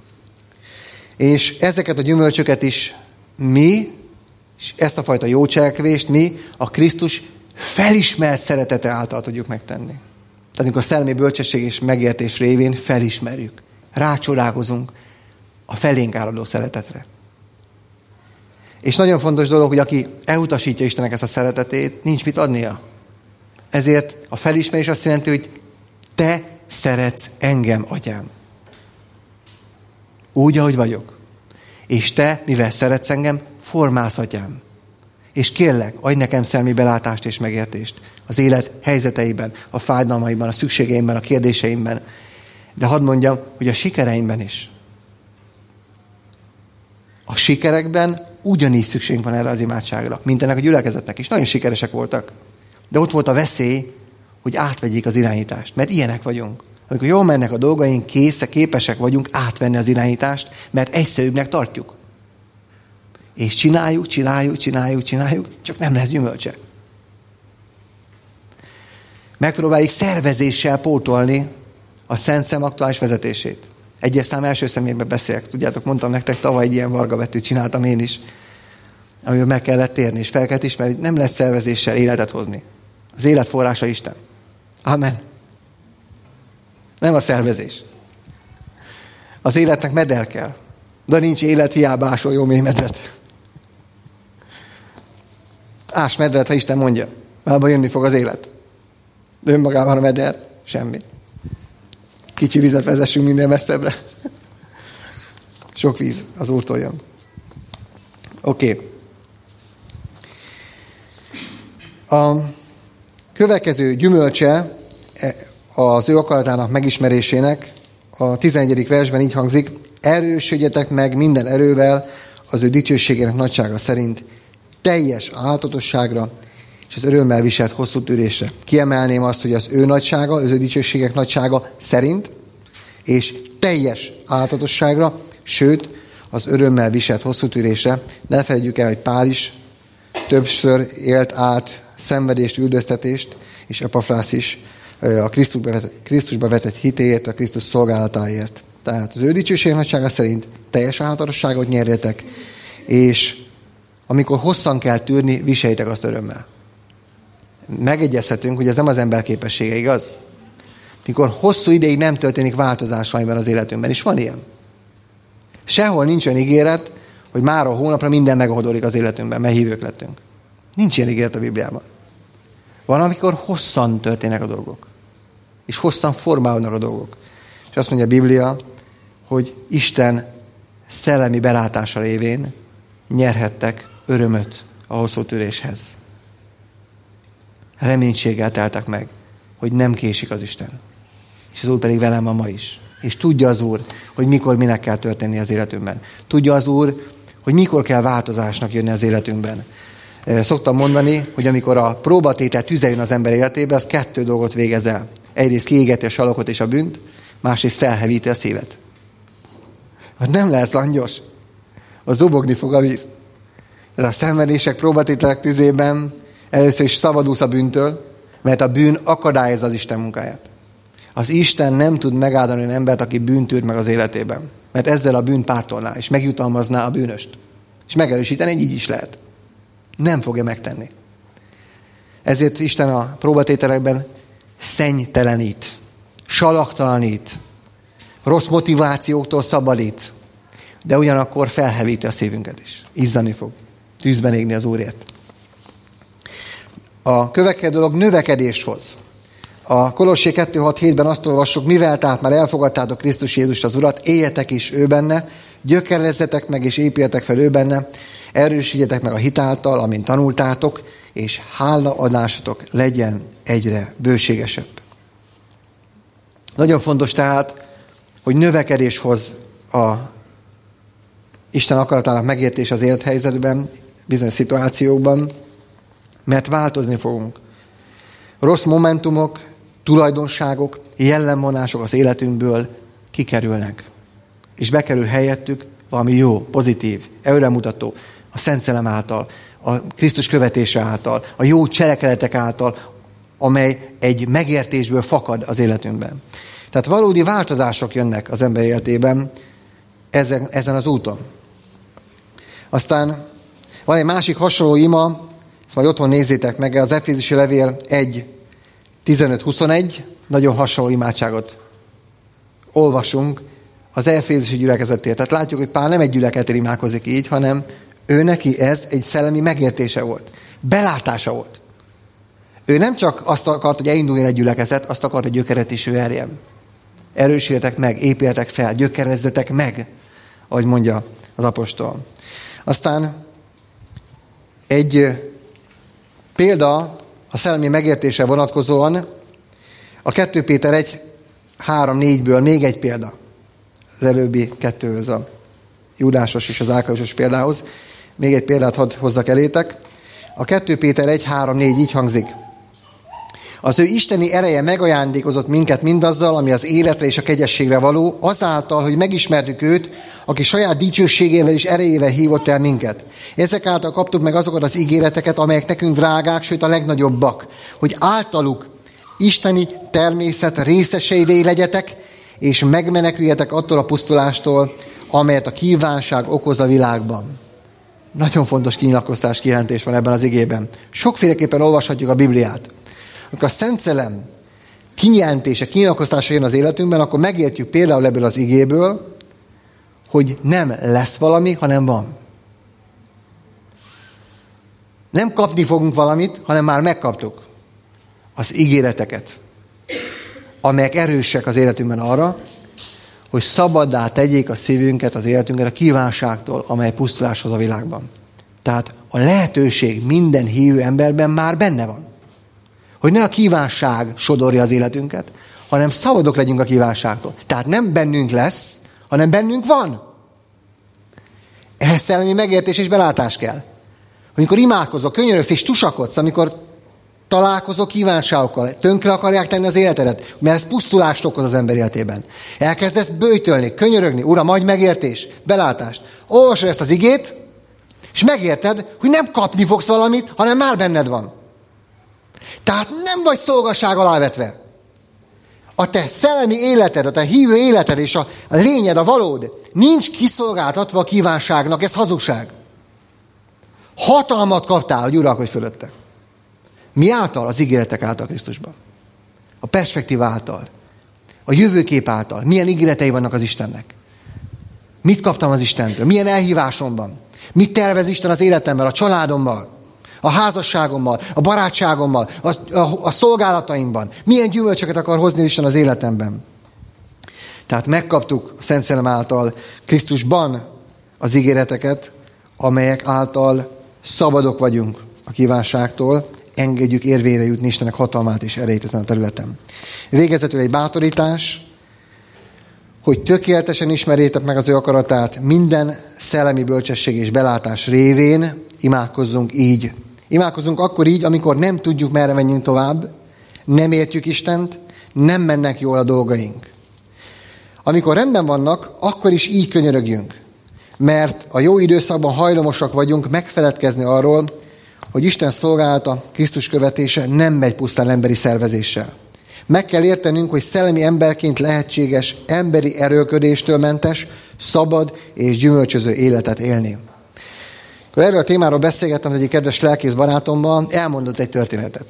És ezeket a gyümölcsöket is mi, és ezt a fajta jó cselekvést mi a Krisztus felismert szeretete által tudjuk megtenni. Tehát amikor a szellemi bölcsesség és megértés révén felismerjük, rácsodálkozunk a felénk áradó szeretetre. És nagyon fontos dolog, hogy aki elutasítja Istennek ezt a szeretetét, nincs mit adnia. Ezért a felismerés azt jelenti, hogy te szeretsz engem, atyám. Úgy, ahogy vagyok. És te, mivel szeretsz engem, formálsz, atyám. És kérlek, adj nekem szellemi belátást és megértést az élet helyzeteiben, a fájdalmaimban, a szükségeimben, a kérdéseimben. De hadd mondjam, hogy a sikereimben is. A sikerekben ugyanígy szükségünk van erre az imádságra, mint ennek a gyülekezetnek is. Nagyon sikeresek voltak. De ott volt a veszély, hogy átvegyék az irányítást. Mert ilyenek vagyunk. Amikor jól mennek a dolgaink, képesek vagyunk átvenni az irányítást, mert egyszerűbbnek tartjuk. És csináljuk, csak nem lesz gyümölcse. Megpróbáljuk szervezéssel pótolni a Szent Szellem aktuális vezetését. Egyes szám első személyben beszélek. Tudjátok, mondtam nektek, tavaly egy ilyen vargavetőt csináltam én is, amiben meg kellett térni, és fel kellett ismerni, hogy nem lehet szervezéssel életet hozni. Az élet forrása Isten. Amen. Nem a szervezés. Az életnek meder kell. De nincs élet, hiába ásol jó mély medret. Ás medret, ha Isten mondja. Márban jönni fog az élet. De önmagában a meder, semmi. Kicsi vizet vezessünk minden messzebbre. Sok víz az Úrtól jön. Oké. A következő gyümölcse az ő akaratának megismerésének a 11. versben így hangzik: erősödjetek meg minden erővel az ő dicsőségének nagysága szerint, teljes áltatosságra és az örömmel viselt hosszú tűrésre. Kiemelném azt, hogy az ő nagysága, az ő dicsőségek nagysága szerint, és teljes áltatosságra, sőt, az örömmel viselt hosszú tűrésre. Ne felejtjük el, hogy Pál is többször élt át szenvedést, üldöztetést, és Epafrász is a Krisztusba vetett hitéért, a Krisztus szolgálatáért. Tehát az ő dicsőség nagysága szerint teljes áltatosságot nyerjetek, és amikor hosszan kell tűrni, viseljétek azt örömmel. Megegyezhetünk, hogy ez nem az ember képessége, igaz? Mikor hosszú ideig nem történik változás valamiben az életünkben, és van ilyen. Sehol nincs olyan ígéret, hogy már a hónapra minden megoldódik az életünkben, mert hívők lettünk. Nincs ilyen ígéret a Bibliában. Van, amikor hosszan történnek a dolgok. És hosszan formálódnak a dolgok. És azt mondja a Biblia, hogy Isten szellemi belátása révén nyerhettek örömöt a hosszú tűréshez. Reménységgel teltek meg, hogy nem késik az Isten. És az Úr pedig velem van ma is. És tudja az Úr, hogy mikor minek kell történni az életünkben. Tudja az Úr, hogy mikor kell változásnak jönni az életünkben. Szoktam mondani, hogy amikor a próbatétel tüze jön az ember életébe, az 2 dolgot végez el. Egyrészt kiégeti a salakot és a bűnt, másrészt felhevíti a szívet. Hát nem lesz langyos. Az zubogni fog a víz. Ez a szenvedések, próbatételek tüzében először is szabadulsz a bűntől, mert a bűn akadályozza az Isten munkáját. Az Isten nem tud megáldani olyan embert, aki bűnt űr meg az életében. Mert ezzel a bűnt pártolná, és megjutalmazná a bűnöst. És megerősíteni, hogy így is lehet. Nem fogja megtenni. Ezért Isten a próbatételekben szennytelenít, salaktalanít, rossz motivációktól szabadít, de ugyanakkor felhevíti a szívünket is. Izzani fog. Tűzben égni az Úrért. A következő dolog növekedést hoz. A Kolossé 2.6.7-ben azt olvassuk, mivel tehát már elfogadtátok Krisztus Jézust az Urat, éljetek is ő benne, gyökerezzetek meg és épüljetek fel ő benne, erősítjetek meg a hitáltal, amint tanultátok, és hálaadásotok legyen egyre bőségesebb. Nagyon fontos tehát, hogy növekedés hoz a Isten akaratának megértés az élethelyzetben, bizonyos szituációkban, mert változni fogunk. Rossz momentumok, tulajdonságok, jellemvonások az életünkből kikerülnek. És bekerül helyettük valami jó, pozitív, előremutató, a Szent Szellem által, a Krisztus követése által, a jó cselekedetek által, amely egy megértésből fakad az életünkben. Tehát valódi változások jönnek az ember életében ezen az úton. Aztán van egy másik hasonló ima, ezt majd otthon nézzétek meg, az Efézusi levél 1.15-21, nagyon hasonló imádságot olvasunk az Efézusi gyülekezetért. Tehát látjuk, hogy Pál nem egy gyülekezetért imádkozik így, hanem ő neki ez egy szellemi megértése volt. Belátása volt. Ő nem csak azt akart, hogy elinduljon egy gyülekezet, azt akart, hogy gyökeret is verjen. Erősüljetek meg, épüljetek fel, gyökerezzetek meg, ahogy mondja az apostol. Aztán egy példa a szellemi megértésre vonatkozóan, a 2 Péter 1.3.4-ből még egy példa. Az előbbi kettőhöz, a Judásos és az Ákaisos példához. Még egy példát hadd hozzak elétek. A 2 Péter 1.3.4 így hangzik. Az ő isteni ereje megajándékozott minket mindazzal, ami az életre és a kegyességre való, azáltal, hogy megismertük őt, aki saját dicsőségével és erejével hívott el minket. Ezek által kaptuk meg azokat az ígéreteket, amelyek nekünk drágák, sőt a legnagyobbak, hogy általuk isteni természet részeseivé legyetek, és megmeneküljetek attól a pusztulástól, amelyet a kívánság okoz a világban. Nagyon fontos kinyilatkoztás, kijelentés van ebben az igében. Sokféleképpen olvashatjuk a Bibliát. Amikor a Szent Szellem kijelentése, kinyilatkoztása jön az életünkben, akkor megértjük például ebből az igéből, hogy nem lesz valami, hanem van. Nem kapni fogunk valamit, hanem már megkaptuk az ígéreteket, amelyek erősek az életünkben arra, hogy szabaddá tegyék a szívünket, az életünket a kívánságtól, amely pusztuláshoz a világban. Tehát a lehetőség minden hívő emberben már benne van. Hogy ne a kívánság sodorja az életünket, hanem szabadok legyünk a kívánságtól. Tehát nem bennünk lesz, hanem bennünk van. Ehhez szellemi megértés és belátás kell. Amikor imádkozol, könyörögsz és tusakodsz, amikor találkozol kívánságokkal, tönkre akarják tenni az életedet, mert ez pusztulást okoz az ember életében. Elkezdesz böjtölni, könyörögni, Uram, adj megértés, belátást. Olvasod ezt az igét, és megérted, hogy nem kapni fogsz valamit, hanem már benned van. Tehát nem vagy szolgaság alá vetve. A te szellemi életed, a te hívő életed és a lényed, a valód nincs kiszolgáltatva a kívánságnak, ez hazugság. Hatalmat kaptál, hogy uralkodj fölötte. Mi által? Az ígéretek által Krisztusban. A perspektíva által. A jövőkép által. Milyen ígéretei vannak az Istennek? Mit kaptam az Istentől? Milyen elhívásom van? Mit tervez Isten az életemben, a családommal, a házasságommal, a barátságommal, a szolgálataimban? Milyen gyümölcsöket akar hozni Isten az életemben? Tehát megkaptuk a Szent Szellem által Krisztusban az ígéreteket, amelyek által szabadok vagyunk a kívánságtól, engedjük érvényre jutni Istennek hatalmát és erejét ezen a területen. Végezetül egy bátorítás, hogy tökéletesen ismerjétek meg az ő akaratát, minden szellemi bölcsesség és belátás révén imádkozzunk így. Imádkozzunk akkor így, amikor nem tudjuk, merre menjünk tovább, nem értjük Istent, nem mennek jól a dolgaink. Amikor rendben vannak, akkor is így könyörögjünk. Mert a jó időszakban hajlamosak vagyunk megfeledkezni arról, hogy Isten szolgálata, Krisztus követése nem megy pusztán emberi szervezéssel. Meg kell értenünk, hogy szellemi emberként lehetséges, emberi erőlködéstől mentes, szabad és gyümölcsöző életet élni. Akkor erről a témáról beszélgettem az egyik kedves lelkész barátommal, elmondott egy történetet.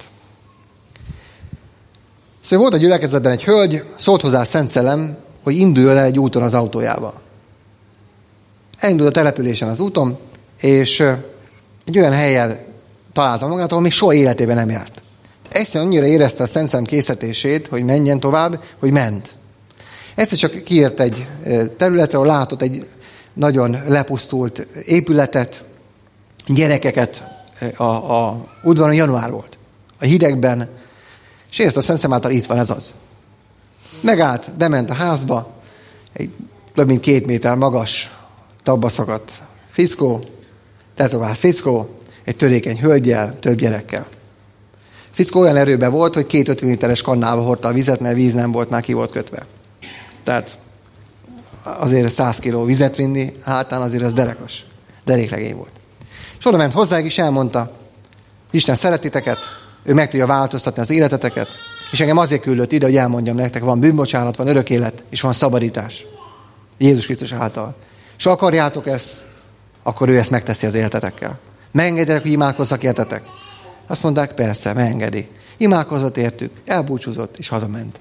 Szóval volt a gyülekezetben egy hölgy, szólt hozzá a Szent Szellem, hogy induljon el egy úton az autójával. Elindult a településen az úton, és egy olyan helyen találta magát, ahol még soha életében nem járt. Egyszerűen annyira érezte a Szent Szellem készítését, hogy menjen tovább, hogy ment. Egyszer csak kiért egy területre, ahol látott egy nagyon lepusztult épületet, gyerekeket, a udvaron január volt. A hidegben, és érezte a Szent Szellem által, itt van, ez az. Megállt, bement a házba, egy több mint 2 méter magas, tabba szakadt fickó, tetovál fickó, egy törékeny hölgyel, több gyerekkel. Fickó olyan erőben volt, hogy 2 50 literes kannába hordta a vizet, mert víz nem volt, már ki volt kötve. Tehát azért 100 kiló vizet vinni, hátán azért az deréklegény volt. És oda ment hozzájuk, és elmondta, Isten szeretiteket, ő meg tudja változtatni az életeteket, és engem azért küldött ide, hogy elmondjam nektek, van bűnbocsánat, van örök élet, és van szabadítás. Jézus Krisztus által. És ha akarjátok ezt, akkor ő ezt megteszi az életetekkel. Megengedjenek, hogy imádkozzak értetek? Azt mondták, persze, megengedi. Imádkozott értük, elbúcsúzott, és hazament.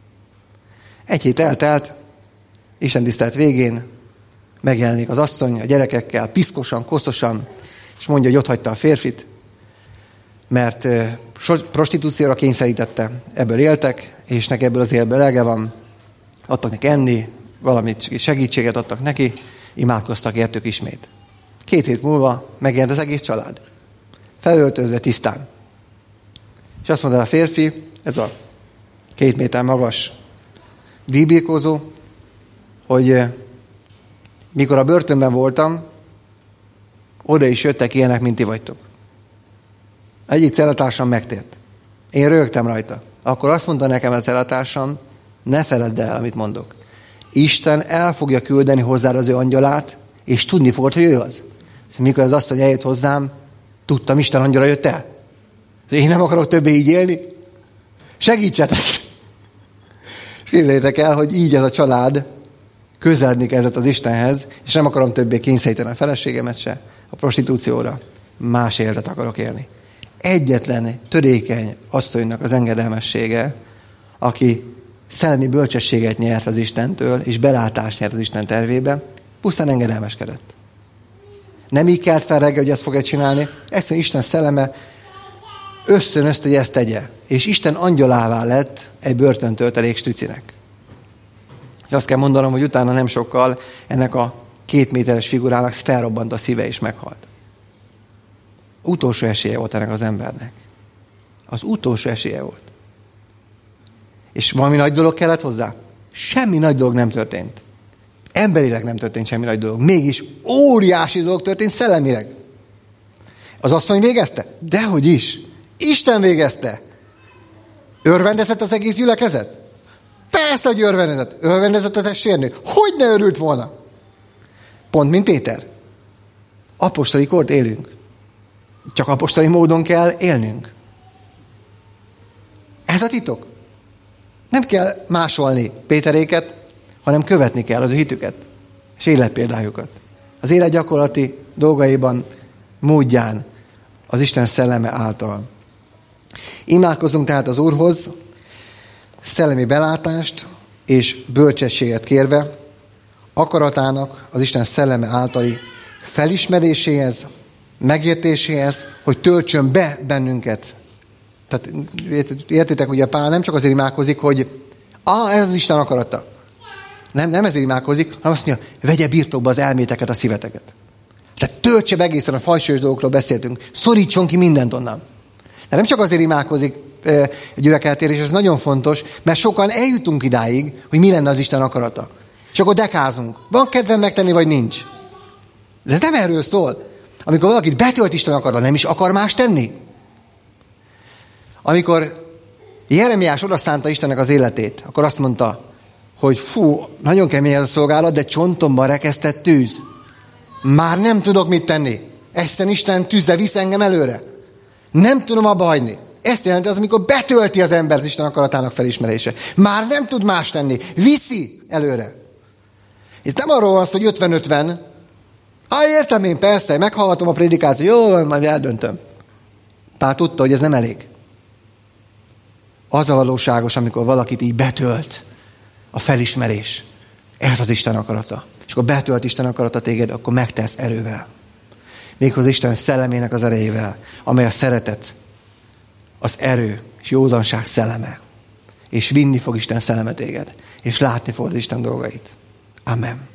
1 hét eltelt, Isten tisztelet végén megjelenik az asszony a gyerekekkel, piszkosan, koszosan, és mondja, hogy ott hagyta a férfit, mert prostitúcióra kényszerítette, ebből éltek, és neki ebből az életből elege van, adtak neki enni, valamit segítséget adtak neki, imádkoztak értük ismét. 2 hét múlva megjelent az egész család. Felöltözve tisztán. És azt mondta a férfi, ez a 2 méter magas díjbirkózó, hogy mikor a börtönben voltam, oda is jöttek ilyenek, mint ti vagytok. Egyik cellatársam megtért. Én rögtem rajta. Akkor azt mondta nekem a cellatársam, ne feledd el, amit mondok. Isten el fogja küldeni hozzád az ő angyalát, és tudni fogod, hogy ő az. Mikor az asszony eljött hozzám, tudtam, Isten angyala jött el. Én nem akarok többé így élni. Segítsetek! És képzeljétek el, hogy így ez a család közeledni kezdett az Istenhez, és nem akarom többé kényszeríteni a feleségemet se a prostitúcióra. Más életet akarok élni. Egyetlen törékeny asszonynak az engedelmessége, aki szellemi bölcsességet nyert az Istentől, és belátást nyert az Isten tervébe, pusztán engedelmeskedett. Nem így kelt fel reggel, hogy ezt fogja csinálni, egyszerűen Isten szelleme ösztönözte, hogy ezt tegye. És Isten angyalává lett egy börtöntöltelék stricinek. És azt kell mondanom, hogy utána nem sokkal ennek a 2 méteres figurának felrobbant a szíve és meghalt. Utolsó esélye volt ennek az embernek. Az utolsó esélye volt. És valami nagy dolog kellett hozzá? Semmi nagy dolog nem történt. Emberileg nem történt semmi nagy dolog. Mégis óriási dolog történt szellemileg. Az asszony végezte? Dehogy is. Isten végezte. Örvendezett az egész gyülekezet? Persze, hogy örvendezett. Örvendezett a testvérnő. Hogy ne örült volna? Pont, mint Péter. Apostoli kort élünk. Csak apostoli módon kell élnünk. Ez a titok. Nem kell másolni Péteréket, hanem követni kell az ő hitüket és életpéldájukat. Az élet gyakorlati dolgaiban, módján, az Isten szelleme által. Imádkozzunk tehát az Úrhoz, szellemi belátást és bölcsességet kérve, akaratának az Isten szelleme általi felismeréséhez, megértéséhez, hogy töltsön be bennünket. Tehát értitek, ugye Pál nem csak azért imádkozik, hogy ez az Isten akarata. Nem ezért imádkozik, hanem azt mondja, vegye birtokba az elméteket, a szíveteket. Tehát töltse be egészen, a fajsúlyos dolgokról beszéltünk. Szorítson ki mindent onnan. De nem csak azért imádkozik a gyülekeltérés, ez nagyon fontos, mert sokan eljutunk idáig, hogy mi lenne az Isten akarata. És akkor dekázunk. Van kedvem megtenni, vagy nincs? De ez nem erről szól. Amikor valakit betölt Isten akarat, nem is akar más tenni. Amikor Jeremiás odaszánta Istennek az életét, akkor azt mondta, hogy fú, nagyon kemény ez a szolgálat, de csontomban rekesztett tűz. Már nem tudok mit tenni. Egyszerűen Isten tűzze visz engem előre. Nem tudom abba hagyni. Ezt jelenti az, amikor betölti az embert Isten akaratának felismerése. Már nem tud más tenni. Viszi előre. Itt nem arról van szó, hogy 50-50. Értem én, persze, meghallgatom a prédikációt, jó, majd eldöntöm. Pál tudta, hogy ez nem elég. Az a valóságos, amikor valakit így betölt a felismerés. Ez az Isten akarata. És akkor betölt Isten akarata téged, akkor megtesz erővel. Méghozzá Isten szellemének az erejével, amely a szeretet, az erő és józanság szelleme. És vinni fog Isten szelleme téged. És látni fogod Isten dolgait. Amen.